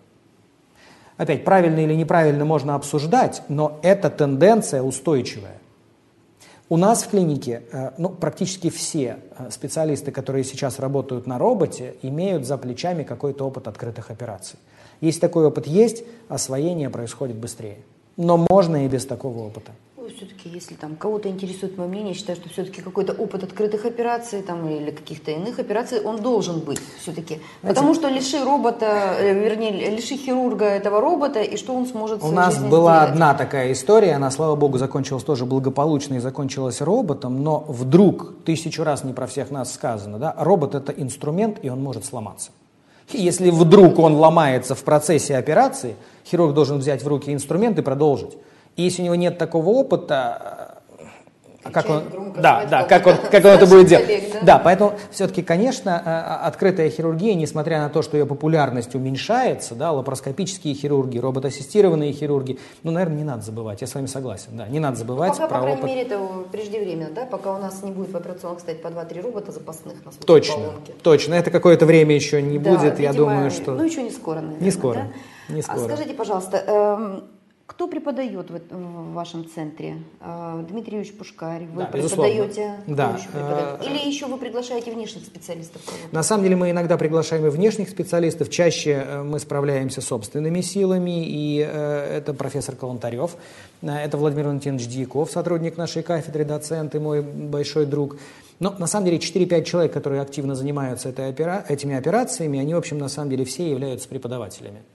Опять, правильно или неправильно можно обсуждать, но эта тенденция устойчивая. У нас в клинике ну, практически все специалисты, которые сейчас работают на роботе, имеют за плечами какой-то опыт открытых операций. Если такой опыт есть, освоение происходит быстрее. Но можно и без такого опыта. Ну, все-таки, если там кого-то интересует мое мнение, я считаю, что все-таки какой-то опыт открытых операций там, или каких-то иных операций, он должен быть все-таки. Потому что лиши робота, вернее, лиши хирурга этого робота, и что он сможет в своей У нас жизни была сделать? Одна такая история, она, слава богу, закончилась тоже благополучно и закончилась роботом, но вдруг, тысячу раз не про всех нас сказано, да, робот – это инструмент, и он может сломаться. И если вдруг он ломается в процессе операции, хирург должен взять в руки инструмент и продолжить. И если у него нет такого опыта, а как он, да, да, как он, как он это будет делать? Коллег, да? Да, поэтому все-таки, конечно, открытая хирургия, несмотря на то, что ее популярность уменьшается, да, лапароскопические хирурги, робот-ассистированные хирурги, ну, наверное, не надо забывать, я с вами согласен, да, не надо забывать пока, про по крайней опыт. мере, это преждевременно, да, пока у нас не будет в операционных стоять по два-три робота запасных на случай Точно, поломки. точно, это какое-то время еще не Да, будет, видимо, я думаю, что... Ну, еще не скоро, наверное. Не скоро, да? не скоро. А скажите, пожалуйста, эм, кто преподает в, в вашем центре? Э, Дмитрий Юрьевич Пушкарь, вы Да, преподаете? да. Еще преподает? Или еще вы приглашаете внешних специалистов? На самом деле мы иногда приглашаем и внешних специалистов, чаще мы справляемся собственными силами, и э, это профессор Калантарев, это Владимир Валентинович Дьяков, сотрудник нашей кафедры, доцент и мой большой друг. Но на самом деле четыре-пять человек, которые активно занимаются этой опера... этими операциями, они, в общем, на самом деле все являются преподавателями.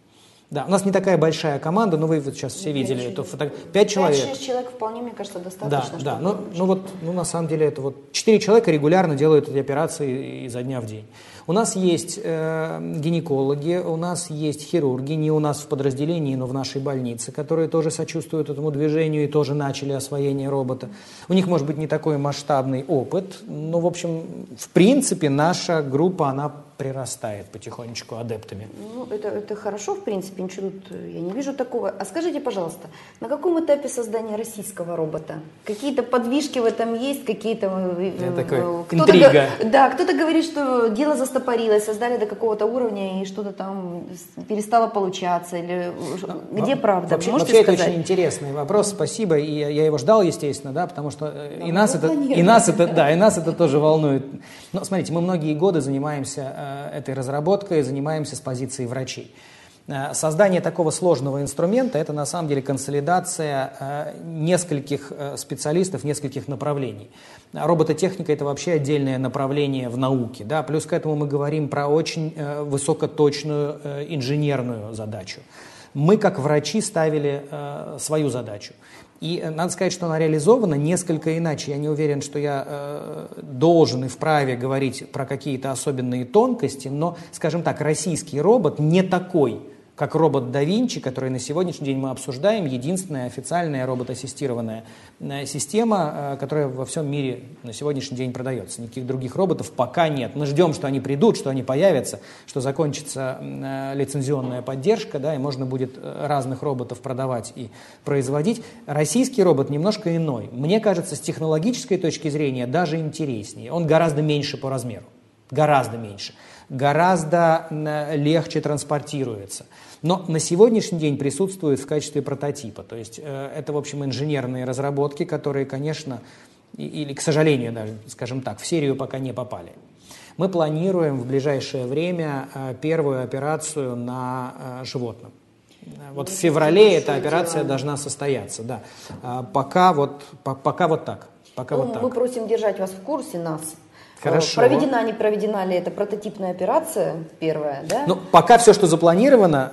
Да, у нас не такая большая команда, но вы вот сейчас все видели эту фотографию. Пять человек. пять-шесть человек вполне, мне кажется, достаточно. Да, да. Ну, ну вот, ну на самом деле это вот четыре человека регулярно делают эти операции изо дня в день. У нас есть э, гинекологи, у нас есть хирурги, не у нас в подразделении, но в нашей больнице, которые тоже сочувствуют этому движению и тоже начали освоение робота. У них может быть не такой масштабный опыт, но в общем, в принципе, наша группа, она прирастает потихонечку адептами. Ну, это, это хорошо, в принципе, ничего тут я не вижу такого. А скажите, пожалуйста, на каком этапе создания российского робота? Какие-то подвижки в этом есть, какие-то... Такой кто-то, интрига. Да, кто-то говорит, что дело застопорилось, создали до какого-то уровня, и что-то там перестало получаться, или Но, где правда? Вообще, Можете вообще сказать? это очень интересный вопрос, спасибо, и я его ждал, естественно, да, потому что Да, и, нас это, и, нас это, да, и нас это тоже волнует. Но смотрите, мы многие годы занимаемся этой разработкой, занимаемся с позиции врачей. Создание такого сложного инструмента – это на самом деле консолидация нескольких специалистов, нескольких направлений. Робототехника – это вообще отдельное направление в науке. Да? Плюс к этому мы говорим про очень высокоточную инженерную задачу. Мы, как врачи, ставили свою задачу. И надо сказать, что она реализована несколько иначе. Я не уверен, что я э, должен и вправе говорить про какие-то особенные тонкости, но, скажем так, российский робот не такой, как робот да Винчи, который на сегодняшний день мы обсуждаем, единственная официальная роботассистированная система, которая во всем мире на сегодняшний день продается. Никаких других роботов пока нет. Мы ждем, что они придут, что они появятся, что закончится лицензионная поддержка, да, и можно будет разных роботов продавать и производить. Российский робот немножко иной. Мне кажется, с технологической точки зрения даже интереснее. Он гораздо меньше по размеру. Гораздо меньше. Гораздо легче транспортируется. Но на сегодняшний день присутствует в качестве прототипа. То есть э, это, в общем, инженерные разработки, которые, конечно, и, или, к сожалению, даже, скажем так, в серию пока не попали. Мы планируем в ближайшее время э, первую операцию на э, животном. Вот в феврале эта операция дело. должна состояться. Да. А пока, вот, по, пока вот так. Пока ну, вот так. Мы просим держать вас в курсе, нас. Хорошо. Проведена, не проведена ли это прототипная операция первая, да? Ну, пока все, что запланировано,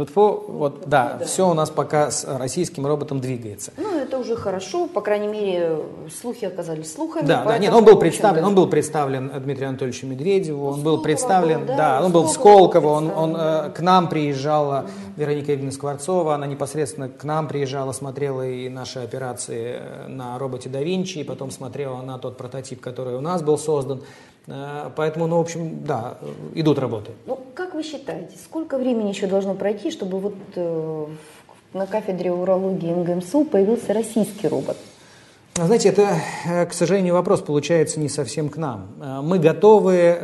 вот, да, да, все у нас пока с российским роботом двигается. Ну, это уже хорошо, по крайней мере, слухи оказались слухами. Да, да, нет, он был представлен, он был представлен Дмитрию Анатольевичу Медведеву, он был представлен, был, да, да, он был в Сколково, он, он э, к нам приезжала Вероника Игоревна Скворцова, она непосредственно к нам приезжала, смотрела и наши операции на роботе да Винчи, и потом смотрела на тот прототип, который у нас был создан. Поэтому, ну, в общем, да, идут работы. Ну, как вы считаете, сколько времени еще должно пройти, чтобы вот э, на кафедре урологии эм гэ эм эс у появился российский робот? Знаете, это, к сожалению, вопрос получается не совсем к нам. Мы готовы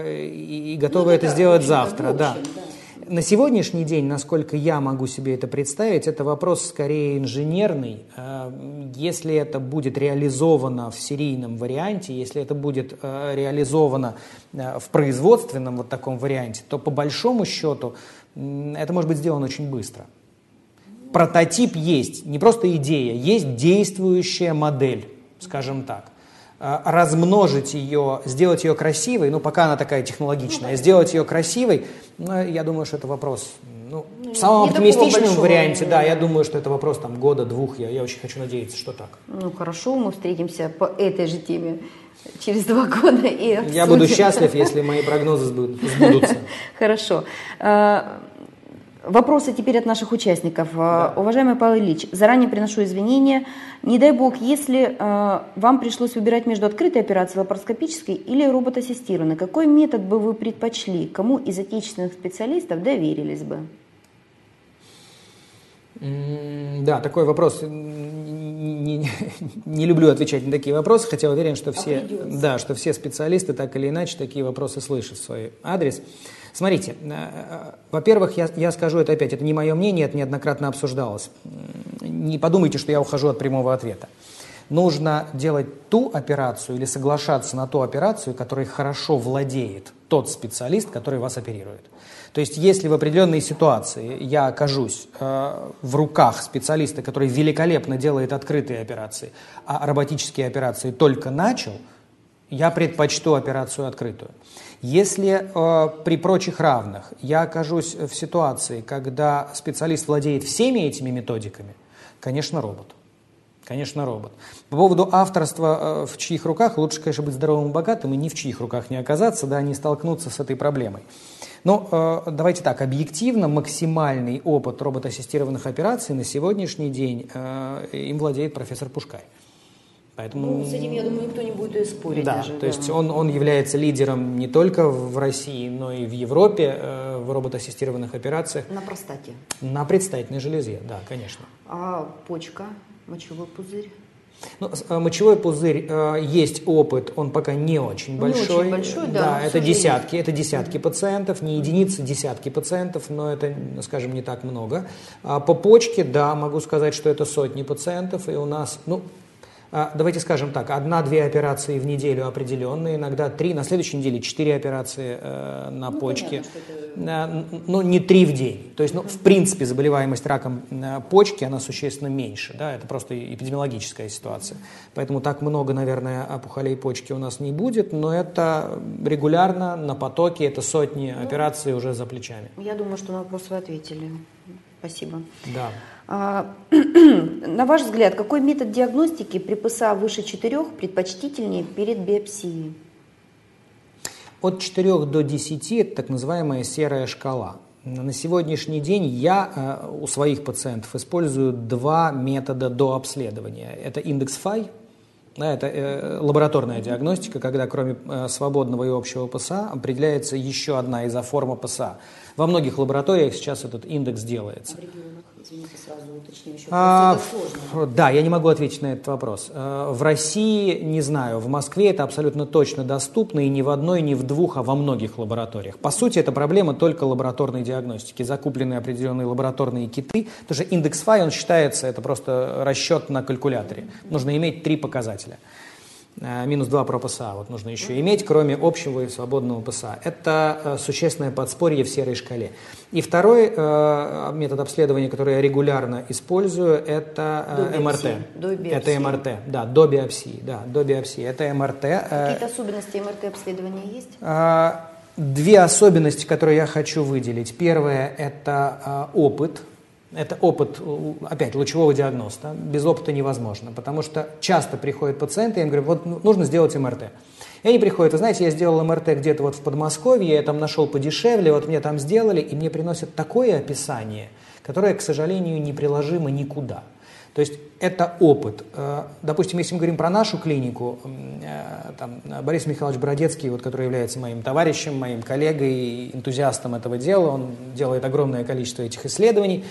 и готовы ну, это да, сделать завтра, общем, да. да. На сегодняшний день, насколько я могу себе это представить, это вопрос скорее инженерный. Если это будет реализовано в серийном варианте, если это будет реализовано в производственном вот таком варианте, то по большому счету это может быть сделано очень быстро. Прототип есть, не просто идея, есть действующая модель, скажем так. Размножить ее, сделать ее красивой, ну, пока она такая технологичная, ну, да. сделать ее красивой, ну, я думаю, что это вопрос, ну, ну в самом оптимистичном варианте, времени, да, да, я думаю, что это вопрос там года-двух, я, я очень хочу надеяться, что так. Ну, хорошо, мы встретимся по этой же теме через два года и обсудим. Я буду счастлив, если мои прогнозы сбудутся. Хорошо. Вопросы теперь от наших участников. Да. Уважаемый Павел Ильич, заранее приношу извинения. Не дай бог, если э, вам пришлось выбирать между открытой операцией лапароскопической или роботассистированной, какой метод бы вы предпочли? Кому из отечественных специалистов доверились бы? Да, такой вопрос. Не, не, не люблю отвечать на такие вопросы, хотя уверен, что все, а да, что все специалисты так или иначе такие вопросы слышат в свой адрес. Смотрите, во-первых, я, я скажу это опять, это не мое мнение, это неоднократно обсуждалось. Не подумайте, что я ухожу от прямого ответа. Нужно делать ту операцию или соглашаться на ту операцию, которой хорошо владеет тот специалист, который вас оперирует. То есть, если в определенной ситуации я окажусь э, в руках специалиста, который великолепно делает открытые операции, а роботические операции только начал, я предпочту операцию открытую. Если э, при прочих равных я окажусь в ситуации, когда специалист владеет всеми этими методиками, конечно, робот. Конечно, робот. По поводу авторства, э, в чьих руках, лучше, конечно, быть здоровым и богатым и ни в чьих руках не оказаться, да, не столкнуться с этой проблемой. Но э, давайте так, объективно максимальный опыт роботассистированных операций на сегодняшний день э, им владеет профессор Пушкарь. Поэтому, ну, с этим, я думаю, никто не будет и спорить да, даже. То да. есть он, он является лидером не только в России, но и в Европе э, в роботассистированных операциях. На простате. На предстательной железе, да, конечно. А почка, мочевой пузырь? Ну, мочевой пузырь, э, есть опыт, он пока не очень Не большой. очень большой, да. Да, это десятки, есть. это десятки mm-hmm. пациентов, не единицы, десятки пациентов, но это, скажем, не так много. А по почке, да, могу сказать, что это сотни пациентов, и у нас, ну, давайте скажем так, одна-две операции в неделю определенные, иногда три, на следующей неделе четыре операции э, на ну, почке, понятно, это... ну не три в день. То есть, ну, в принципе, заболеваемость раком почки, она существенно меньше, да, это просто эпидемиологическая ситуация. Поэтому так много, наверное, опухолей почки у нас не будет, но это регулярно, на потоке, это сотни ну, операций уже за плечами. Я думаю, что на вопрос вы ответили. Спасибо. Да. А, на ваш взгляд, какой метод диагностики при ПСА выше четырех предпочтительнее перед биопсией? От четырёх до десяти это так называемая серая шкала. На сегодняшний день я э, у своих пациентов использую два метода до обследования. Это индекс эф ай, да, это э, лабораторная диагностика, когда кроме э, свободного и общего ПСА определяется еще одна изоформа ПСА. Во многих лабораториях сейчас этот индекс делается. А в регионах, извините, сразу уточним еще, а, это сложно. Да, я не могу ответить на этот вопрос. В России, не знаю, в Москве это абсолютно точно доступно и ни в одной, ни в двух, а во многих лабораториях. По сути, это проблема только лабораторной диагностики. Закуплены определенные лабораторные киты, потому что индекс эф ай, он считается, это просто расчет на калькуляторе. Нужно иметь три показателя. Минус два про ПСА вот нужно еще иметь, кроме общего и свободного ПСА. Это э, существенное подспорье в серой шкале. И второй э, метод обследования, который я регулярно использую, это э, эм эр тэ. До биопсии. Это эм эр тэ, да, до биопсии. Да, до биопсии. Это эм эр тэ. Какие-то особенности эм эр тэ обследования есть? Э, две особенности, которые я хочу выделить. Первое – это э, опыт. Это опыт, опять, лучевого диагноста. Без опыта невозможно, потому что часто приходят пациенты, я им говорю, вот нужно сделать эм эр тэ. И они приходят, вы знаете, я сделал эм эр тэ где-то вот в Подмосковье, я там нашел подешевле, вот мне там сделали, и мне приносят такое описание, которое, к сожалению, не приложимо никуда. То есть это опыт. Допустим, если мы говорим про нашу клинику, там, Борис Михайлович Бродецкий, вот, который является моим товарищем, моим коллегой, энтузиастом этого дела, он делает огромное количество этих исследований,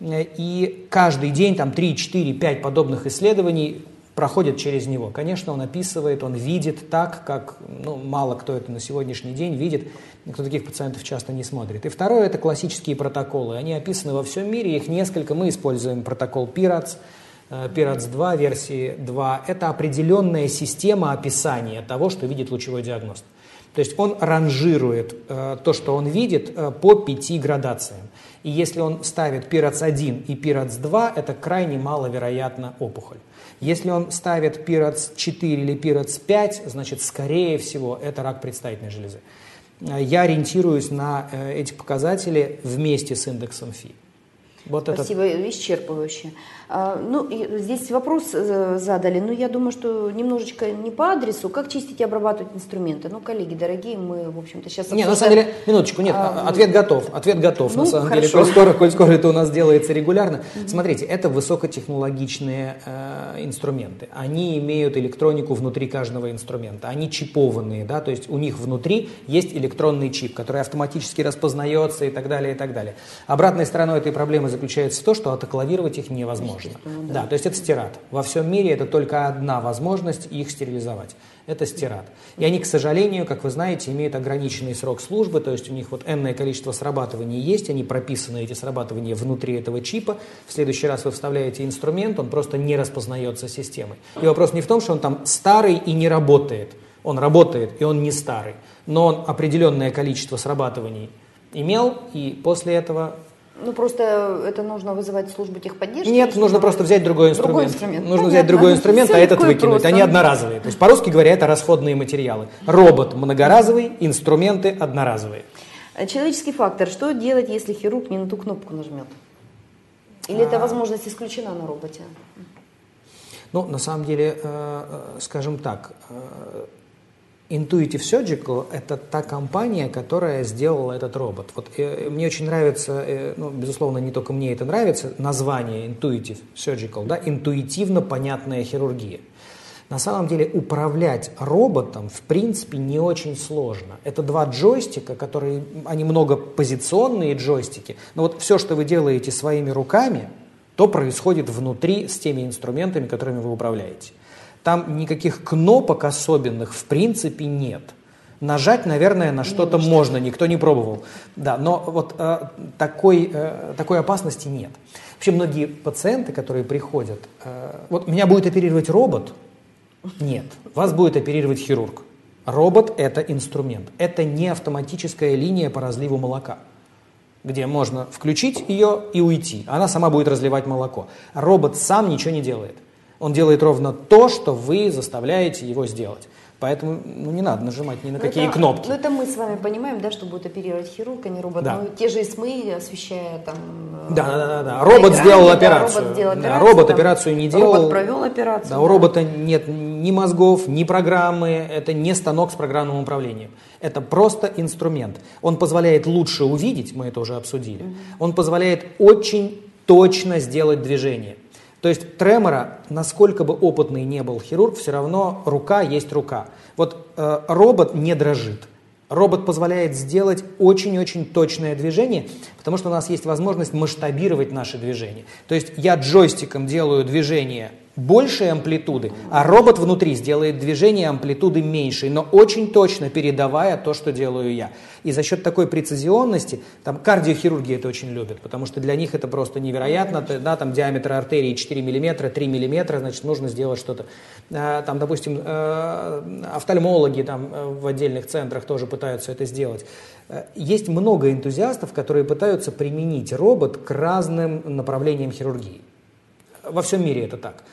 и каждый день там три, четыре, пять подобных исследований проходят через него. Конечно, он описывает, он видит так, как ну, мало кто это на сегодняшний день видит, кто таких пациентов часто не смотрит. И второе – это классические протоколы. Они описаны во всем мире, их несколько. Мы используем протокол пирац, пирац два, версии два. Это определенная система описания того, что видит лучевой диагност. То есть он ранжирует э, то, что он видит, э, по пяти градациям. И если он ставит пирац один и пирац два, это крайне маловероятно опухоль. Если он ставит пирац четыре или пирац пять, значит, скорее всего, это рак предстательной железы. Я ориентируюсь на э, эти показатели вместе с индексом эф ай. Вот Спасибо, это... исчерпывающе. А, ну, здесь вопрос задали, но я думаю, что немножечко не по адресу. Как чистить и обрабатывать инструменты? Ну, коллеги дорогие, мы, в общем-то, сейчас обсуждаем... Нет, на самом деле, минуточку, нет, а, ответ ну... готов, ответ готов, ну, на самом хорошо. деле. Коль скоро, коль скоро это у нас делается регулярно. Mm-hmm. Смотрите, это высокотехнологичные э, инструменты. Они имеют электронику внутри каждого инструмента. Они чипованные, да, то есть у них внутри есть электронный чип, который автоматически распознается и так далее, и так далее. Обратной стороной этой проблемы заключается в том, что отоклавировать их невозможно. Да. да, то есть это стират. Во всем мире это только одна возможность их стерилизовать. Это стират. И они, к сожалению, как вы знаете, имеют ограниченный срок службы, то есть у них вот энное количество срабатываний есть, они прописаны, эти срабатывания, внутри этого чипа. В следующий раз вы вставляете инструмент, он просто не распознается системой. И вопрос не в том, что он там старый и не работает. Он работает, и он не старый. Но он определенное количество срабатываний имел, и после этого Ну, просто это нужно вызывать службу техподдержки? Нет, нужно просто взять другой инструмент. Другой инструмент. Нужно Понятно. взять другой инструмент, Все а этот легко и выкинуть. просто. Они одноразовые. То есть, по-русски говоря, это расходные материалы. Робот многоразовый, инструменты одноразовые. Человеческий фактор. Что делать, если хирург не на ту кнопку нажмет? Или а... эта возможность исключена на роботе? Ну, на самом деле, скажем так, Intuitive Surgical – это та компания, которая сделала этот робот. Вот, э, мне очень нравится, э, ну, безусловно, не только мне это нравится, название Intuitive Surgical, да, интуитивно понятная хирургия. На самом деле управлять роботом в принципе не очень сложно. Это два джойстика, которые, они многопозиционные джойстики, но вот все, что вы делаете своими руками, то происходит внутри с теми инструментами, которыми вы управляете. Там никаких кнопок особенных в принципе нет. Нажать, наверное, на что-то не можно, никто не пробовал. Да, но вот э, такой, э, такой опасности нет. Вообще многие пациенты, которые приходят, э, вот меня будет оперировать робот? Нет, вас будет оперировать хирург. Робот – это инструмент, это не автоматическая линия по разливу молока, где можно включить ее и уйти, она сама будет разливать молоко. Робот сам ничего не делает. Он делает ровно то, что вы заставляете его сделать. Поэтому ну, не надо нажимать ни на но какие это, кнопки. Ну это мы с вами понимаем, да, что будет оперировать хирург, а не робот. Да. Ну, те же ИСМы, освещая там... Да, да, да, да. Робот экране, сделал да, операцию. Робот, сделал да, операцию робот там, операцию не делал. Робот провел операцию. Да, да. у робота нет ни мозгов, ни программы. Это не станок с программным управлением. Это просто инструмент. Он позволяет лучше увидеть, мы это уже обсудили. Mm-hmm. Он позволяет очень точно сделать движение. То есть тремора, насколько бы опытный не был хирург, все равно рука есть рука. Вот э, робот не дрожит. Робот позволяет сделать очень-очень точное движение, потому что у нас есть возможность масштабировать наши движения. То есть я джойстиком делаю движение большей амплитуды, а робот внутри сделает движение амплитуды меньшей, но очень точно передавая то, что делаю я. И за счет такой прецизионности, там кардиохирурги это очень любят, потому что для них это просто невероятно, да, там диаметр артерии четыре миллиметра, три миллиметра, значит, нужно сделать что-то. Там, допустим, офтальмологи там, в отдельных центрах тоже пытаются это сделать. Есть много энтузиастов, которые пытаются применить робот к разным направлениям хирургии. Во всем мире это так.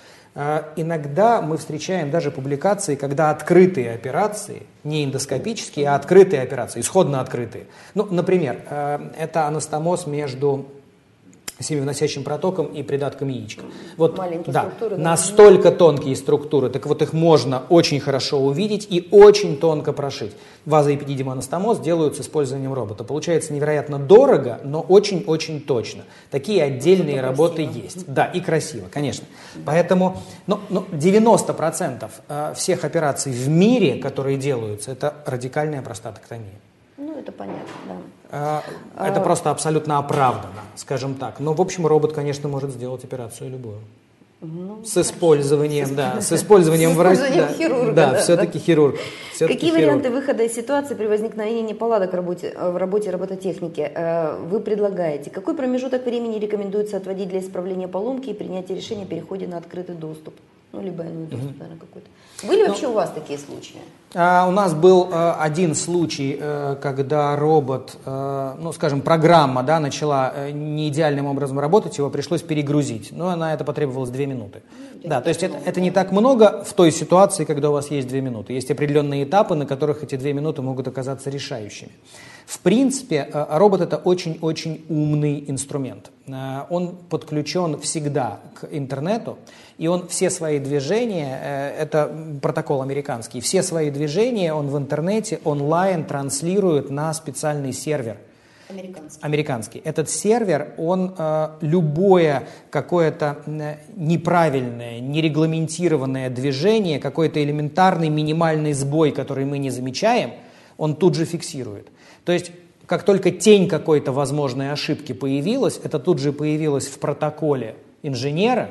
Иногда мы встречаем даже публикации, когда открытые операции, не эндоскопические, а открытые операции, исходно открытые. Ну, например, это анастомоз между семявыносящим протоком и придатком яичка. Вот, маленькие да, структуры. Да, настолько тонкие структуры, так вот их можно очень хорошо увидеть и очень тонко прошить. Вазоэпидидимоанастоmoз делают с использованием робота. Получается невероятно дорого, но очень-очень точно. Такие отдельные это работы красиво. Есть. Да, и красиво, конечно. Поэтому ну, ну, девяносто процентов всех операций в мире, которые делаются, это радикальная простатоктомия. Ну, это понятно, да. Это а... просто абсолютно оправдано, скажем так. Но, в общем, робот, конечно, может сделать операцию любую. Ну, с использованием, с, да, с использованием, с использованием да, хирурга. Да, да, все-таки да. хирург. Все-таки Какие хирург. варианты выхода из ситуации при возникновении неполадок в работе, в работе робототехники вы предлагаете? Какой промежуток времени рекомендуется отводить для исправления поломки и принятия решения о переходе на открытый доступ? Ну, либо иной доступ, mm-hmm. наверное, какой-то. Были вообще ну, у вас такие случаи? А, у нас был а, один случай, а, когда робот, а, ну, скажем, программа, да, начала а, не идеальным образом работать, его пришлось перегрузить. Но на это потребовалось две минуты. Mm-hmm. Да, то есть это, это не так много в той ситуации, когда у вас есть две минуты. Есть определенные этапы, на которых эти две минуты могут оказаться решающими. В принципе, робот – это очень-очень умный инструмент. Он подключен всегда к интернету, и он все свои движения, это протокол американский, все свои движения он в интернете онлайн транслирует на специальный сервер. Американский. Американский. Этот сервер, он любое какое-то неправильное, нерегламентированное движение, какой-то элементарный минимальный сбой, который мы не замечаем, он тут же фиксирует. То есть, как только тень какой-то возможной ошибки появилась, это тут же появилось в протоколе инженера.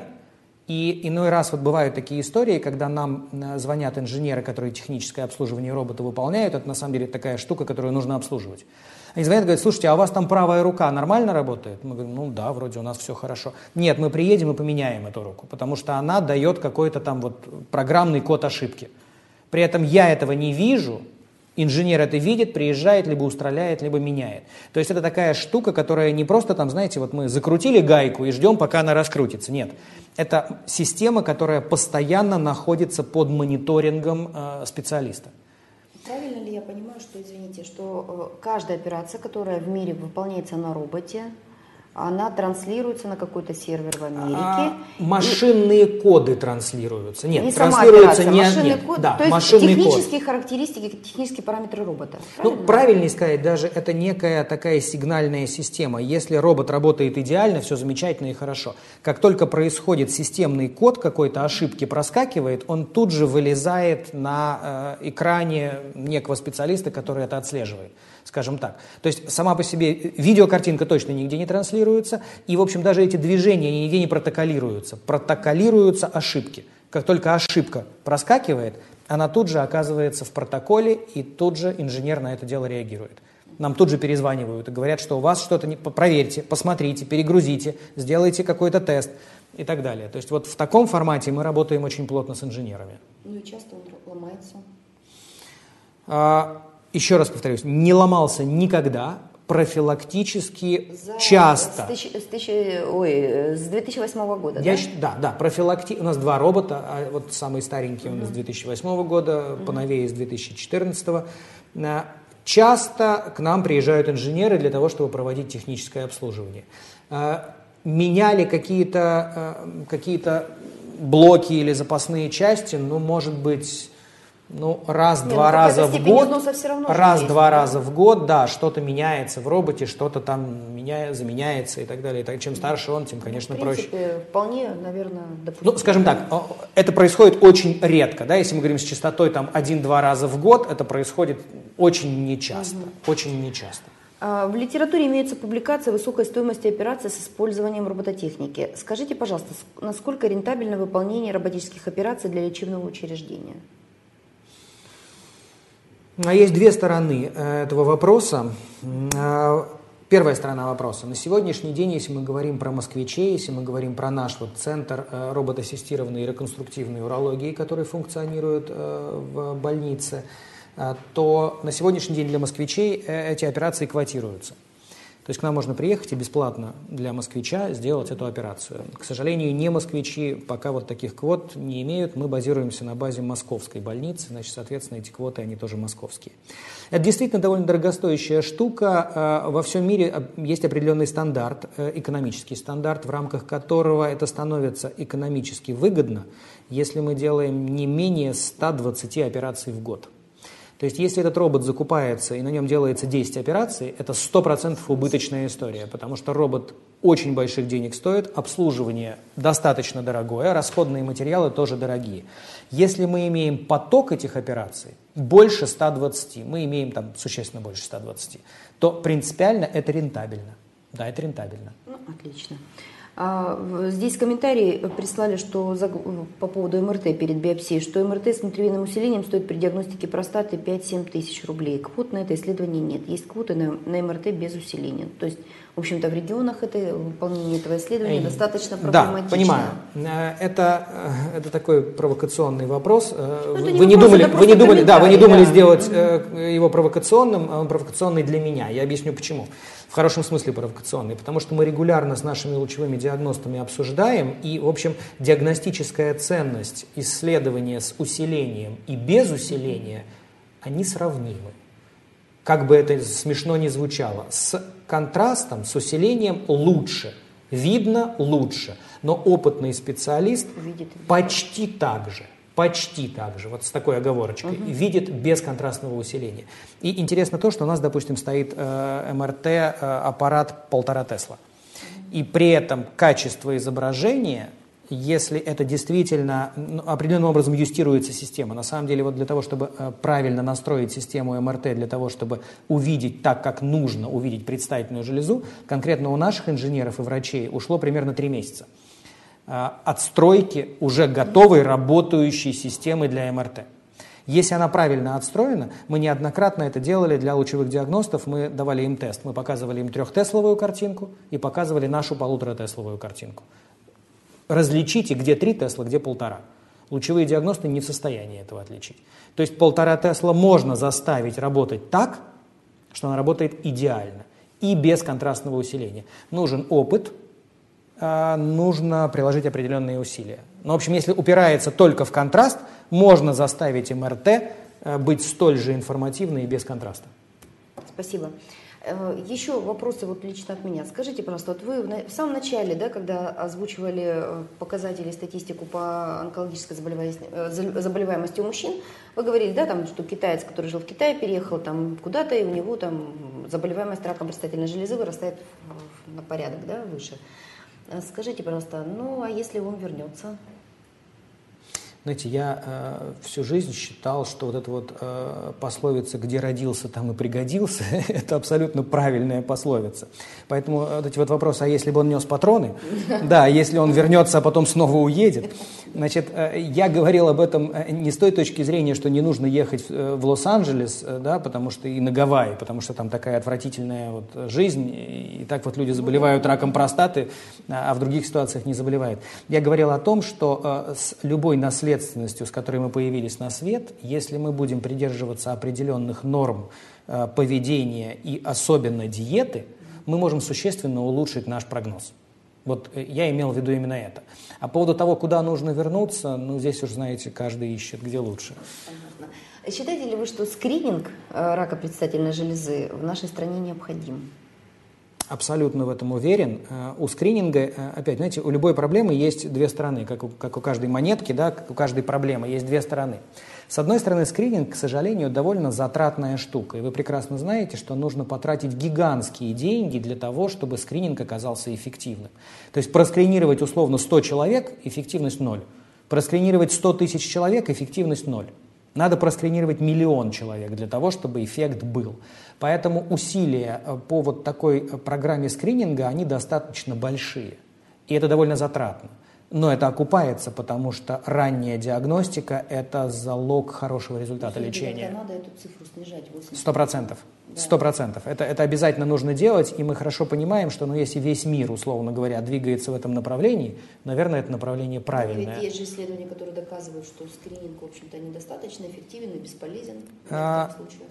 И иной раз вот бывают такие истории, когда нам звонят инженеры, которые техническое обслуживание робота выполняют. Это на самом деле такая штука, которую нужно обслуживать. Они звонят и говорят: слушайте, а у вас там правая рука нормально работает? Мы говорим: ну да, вроде у нас все хорошо. Нет, мы приедем и поменяем эту руку, потому что она дает какой-то там вот программный код ошибки. При этом я этого не вижу, Инженер это видит, приезжает, либо устраняет, либо меняет. То есть это такая штука, которая не просто там, знаете, вот мы закрутили гайку и ждем, пока она раскрутится. Нет. Это система, которая постоянно находится под мониторингом э, специалиста. Правильно ли я понимаю, что, извините, что э, каждая операция, которая в мире выполняется на роботе, она транслируется на какой-то сервер в Америке? А, машинные и... коды транслируются. Нет, не транслируются не машинные нет, коды, да, то есть машинный технические код. характеристики, технические параметры робота. Правильно? Ну, правильнее сказать, даже это некая такая сигнальная система. Если робот работает идеально, все замечательно и хорошо. Как только происходит системный код, какой-то ошибки проскакивает, он тут же вылезает на э, экране некого специалиста, который это отслеживает. Скажем так. То есть сама по себе видеокартинка точно нигде не транслируется, и, в общем, даже эти движения нигде не протоколируются. Протоколируются ошибки. Как только ошибка проскакивает, она тут же оказывается в протоколе, и тут же инженер на это дело реагирует. Нам тут же перезванивают и говорят, что у вас что-то не... Проверьте, посмотрите, перегрузите, сделайте какой-то тест и так далее. То есть вот в таком формате мы работаем очень плотно с инженерами. Ну и часто он ломается? А... Еще раз повторюсь, не ломался никогда, профилактически За, часто. С, тысяч, с, тысячи, ой, с две тысячи восьмого года, Я, да? Да, да, профилакти... у нас два робота, а вот самый старенький он uh-huh. с две тысячи восьмого года, uh-huh. поновее с две тысячи четырнадцатого. Часто к нам приезжают инженеры для того, чтобы проводить техническое обслуживание. Меняли какие-то, какие-то блоки или запасные части, ну, может быть... Ну, раз-два раза в год, раз-два раза в год, да, что-то меняется в роботе, что-то там меня, заменяется и так далее. И чем старше он, тем, конечно, в принципе, проще. Вполне, наверное, допустимо. Ну, скажем так, это происходит очень редко, да, если мы говорим с частотой там один-два раза в год, это происходит очень нечасто, угу. очень нечасто. В литературе имеются публикации высокой стоимости операций с использованием робототехники. Скажите, пожалуйста, насколько рентабельно выполнение роботических операций для лечебного учреждения? Есть две стороны этого вопроса. Первая сторона вопроса. На сегодняшний день, если мы говорим про москвичей, если мы говорим про наш вот центр роботассистированной и реконструктивной урологии, который функционирует в больнице, то на сегодняшний день для москвичей эти операции квотируются. То есть к нам можно приехать и бесплатно для москвича сделать эту операцию. К сожалению, не москвичи пока вот таких квот не имеют. Мы базируемся на базе московской больницы, значит, соответственно, эти квоты, они тоже московские. Это действительно довольно дорогостоящая штука. Во всем мире есть определенный стандарт, экономический стандарт, в рамках которого это становится экономически выгодно, если мы делаем не менее ста двадцати операций в год. То есть, если этот робот закупается и на нем делается десять операций, это сто процентов убыточная история, потому что робот очень больших денег стоит, обслуживание достаточно дорогое, расходные материалы тоже дорогие. Если мы имеем поток этих операций больше ста двадцати, мы имеем там существенно больше ста двадцати, то принципиально это рентабельно. Да, это рентабельно. Ну, отлично. Здесь комментарии прислали, что за, по поводу эм эр тэ перед биопсией, что эм эр тэ с внутривенным усилением стоит при диагностике простаты пять-семь тысяч рублей. Квот на это исследование нет. Есть квоты на, на эм эр тэ без усиления. То есть, в общем-то, в регионах это, выполнение этого исследования достаточно проблематично. Да, понимаю. Это, это такой провокационный вопрос. Ну, вы, не вы, вопрос, не думали, вы не думали, да, вы не думали да. сделать mm-hmm. его провокационным, а он провокационный для меня. Я объясню почему. В хорошем смысле провокационный, потому что мы регулярно с нашими лучевыми диагностами обсуждаем, и, в общем, диагностическая ценность исследования с усилением и без усиления, они сравнимы. Как бы это смешно ни звучало, с контрастом, с усилением лучше, видно лучше, но опытный специалист видит, почти так же. Почти так же, вот с такой оговорочкой, uh-huh. видит без контрастного усиления. И интересно то, что у нас, допустим, стоит э, эм эр тэ э, аппарат полтора Тесла. Uh-huh. И при этом качество изображения, если это действительно ну, определенным образом юстируется система, на самом деле вот для того, чтобы э, правильно настроить систему эм эр тэ, для того, чтобы увидеть так, как нужно увидеть предстательную железу, конкретно у наших инженеров и врачей ушло примерно три месяца. Отстройки уже готовой работающей системы для эм эр тэ. Если она правильно отстроена, мы неоднократно это делали для лучевых диагностов, мы давали им тест, мы показывали им трехтесловую картинку и показывали нашу полуторатесловую картинку. Различите, где три Тесла, где полтора. Лучевые диагносты не в состоянии этого отличить. То есть полтора Тесла можно заставить работать так, что она работает идеально и без контрастного усиления. Нужен опыт, нужно приложить определенные усилия. Но, в общем, если упирается только в контраст, можно заставить эм эр тэ быть столь же информативной и без контраста. Спасибо. Еще вопросы вот лично от меня. Скажите, пожалуйста, вот вы в самом начале, да, когда озвучивали показатели, статистику по онкологической заболеваемости у мужчин, вы говорили, да, там, что китаец, который жил в Китае, переехал там куда-то, и у него там заболеваемость раком предстательной железы вырастает на порядок, да, выше. Скажите, пожалуйста, ну а если он вернется? Знаете, я э, всю жизнь считал, что вот эта вот э, пословица «где родился, там и пригодился» – это абсолютно правильная пословица. Поэтому вот эти вот вопросы, а если бы он нес патроны, да, если он вернется, а потом снова уедет, значит, э, я говорил об этом не с той точки зрения, что не нужно ехать в Лос-Анджелес, да, потому что и на Гавайи, потому что там такая отвратительная вот жизнь, и так вот люди заболевают раком простаты, а в других ситуациях не заболевают. Я говорил о том, что э, с любой наследственностью, ответственностью, с которой мы появились на свет, если мы будем придерживаться определенных норм э, поведения и особенно диеты, мы можем существенно улучшить наш прогноз. Вот э, я имел в виду именно это. А по поводу того, куда нужно вернуться, ну здесь уж, знаете, каждый ищет, где лучше. Понятно. Считаете ли вы, что скрининг э, рака предстательной железы в нашей стране необходим? Абсолютно в этом уверен. У скрининга, опять, знаете, у любой проблемы есть две стороны, как у, как у каждой монетки, да, как у каждой проблемы есть две стороны. С одной стороны, скрининг, к сожалению, довольно затратная штука, и вы прекрасно знаете, что нужно потратить гигантские деньги для того, чтобы скрининг оказался эффективным. То есть проскринировать условно сто человек, эффективность ноль. Проскринировать сто тысяч человек, эффективность ноль. Надо проскринировать миллион человек для того, чтобы эффект был. Поэтому усилия по вот такой программе скрининга, они достаточно большие. И это довольно затратно. Но это окупается, потому что ранняя диагностика – это залог хорошего результата лечения. Надо эту цифру снижать. Сто процентов. Сто процентов. Это, это обязательно нужно делать, и мы хорошо понимаем, что ну, если весь мир, условно говоря, двигается в этом направлении, наверное, это направление правильное. Ведь есть же исследования, которые доказывают, что скрининг, в общем-то, недостаточно эффективен и бесполезен в а, случаях.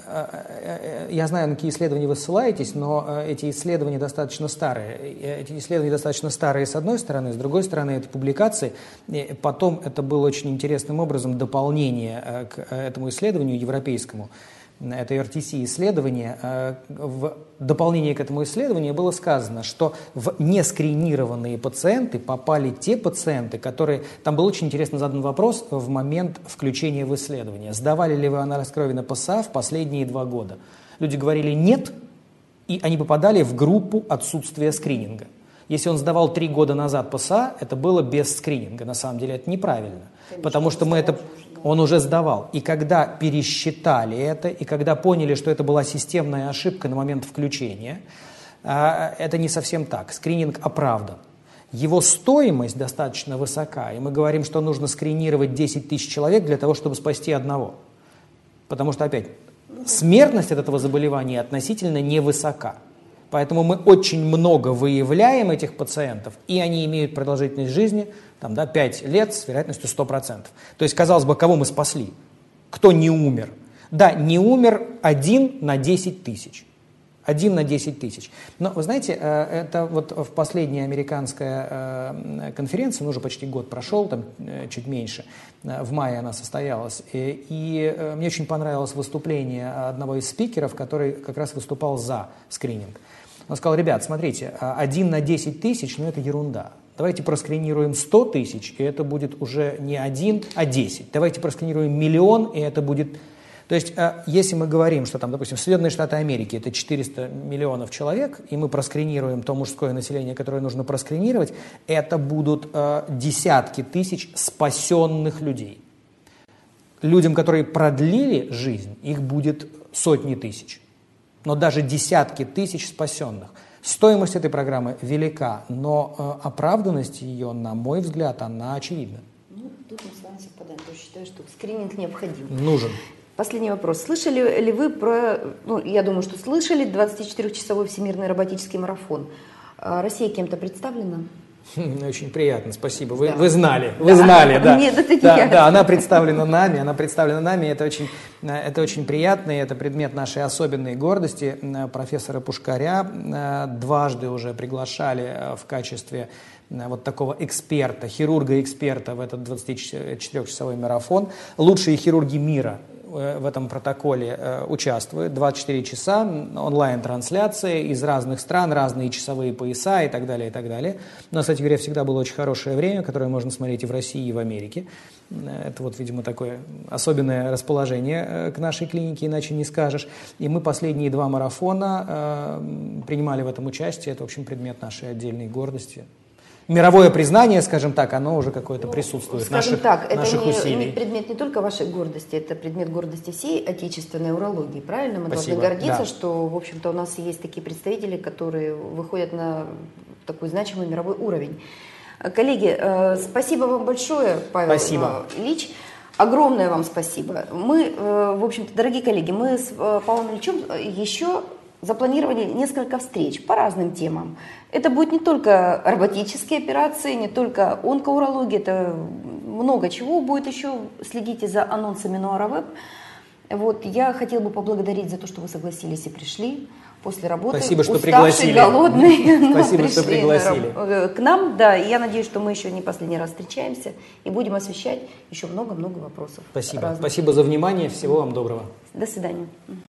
А, я знаю, на какие исследования вы ссылаетесь, но эти исследования достаточно старые. Эти исследования достаточно старые с одной стороны, с другой стороны, это публикации. Потом это было очень интересным образом дополнение к этому исследованию европейскому. Это эр ти си-исследование, в дополнение к этому исследованию было сказано, что в нескринированные пациенты попали те пациенты, которые... Там был очень интересно задан вопрос в момент включения в исследование. Сдавали ли вы анализ крови на пэ эс а в последние два года? Люди говорили «нет», и они попадали в группу отсутствия скрининга. Если он сдавал три года назад пэ эс а, это было без скрининга. На самом деле это неправильно, Конечно, потому что мы это... Он уже сдавал. И когда пересчитали это, и когда поняли, что это была системная ошибка на момент включения, это не совсем так. Скрининг оправдан. Его стоимость достаточно высока, и мы говорим, что нужно скринировать десять тысяч человек для того, чтобы спасти одного. Потому что, опять, смертность от этого заболевания относительно невысока. Поэтому мы очень много выявляем этих пациентов, и они имеют продолжительность жизни там, да, пять лет с вероятностью сто процентов. То есть, казалось бы, кого мы спасли? Кто не умер? Да, не умер один на десять тысяч. Один на десять тысяч. Но, вы знаете, это вот в последняя американская конференция, ну, уже почти год прошел, там чуть меньше, в мае она состоялась, и мне очень понравилось выступление одного из спикеров, который как раз выступал за скрининг. Он сказал: ребят, смотрите, один на десять тысяч, ну это ерунда. Давайте проскринируем сто тысяч, и это будет уже не один, а десять. Давайте проскринируем миллион, и это будет... То есть, если мы говорим, что там, допустим, Соединенные Штаты Америки это четыреста миллионов человек, и мы проскринируем то мужское население, которое нужно проскринировать, это будут э, десятки тысяч спасенных людей. Людям, которые продлили жизнь, их будет сотни тысяч. Но даже десятки тысяч спасенных. Стоимость этой программы велика, но э, оправданность ее, на мой взгляд, она очевидна. Ну, тут мы с вами совпадаем. Я считаю, что скрининг необходим. Нужен. Последний вопрос. Слышали ли вы про, ну, я думаю, что слышали, двадцатичетырёхчасовой всемирный роботический марафон? Россия кем-то представлена? Очень приятно, спасибо. Вы, Да. вы знали, вы Да. знали, да. Нет, это не да, я. да, она представлена нами, она представлена нами, это очень, это очень приятно, и это предмет нашей особенной гордости. Профессора Пушкаря дважды уже приглашали в качестве вот такого эксперта, хирурга-эксперта в этот двадцатичетырёхчасовой марафон. Лучшие хирурги мира в этом протоколе э, участвуют. двадцать четыре часа, онлайн-трансляции из разных стран, разные часовые пояса и так далее, и так далее. У нас, кстати говоря, всегда было очень хорошее время, которое можно смотреть и в России, и в Америке. Это вот, видимо, такое особенное расположение к нашей клинике, иначе не скажешь. И мы последние два марафона э, принимали в этом участие. Это, в общем, предмет нашей отдельной гордости. Мировое признание, скажем так, оно уже какое-то Ну, присутствует в скажем наших, так, это наших не, усилий. не предмет не только вашей гордости, это предмет гордости всей отечественной урологии, правильно? Мы Спасибо, должны гордиться, да. что, в общем-то, у нас есть такие представители, которые выходят на такой значимый мировой уровень. Коллеги, э, спасибо вам большое, Павел Спасибо. э, Ильич. Огромное вам спасибо. Мы, э, в общем-то, дорогие коллеги, мы с э, Павлом Ильичем еще запланировали несколько встреч по разным темам. Это будет не только роботические операции, не только онкоурология, это много чего будет еще. Следите за анонсами Нуара Веб. Вот, я хотела бы поблагодарить за то, что вы согласились и пришли после работы. Спасибо, что уставшие, пригласили. голодные, но Спасибо, что пришли пригласили. на раб- к нам. Да, и я надеюсь, что мы еще не последний раз встречаемся и будем освещать еще много-много вопросов. Спасибо. разных. Спасибо за внимание. Всего вам доброго. До свидания.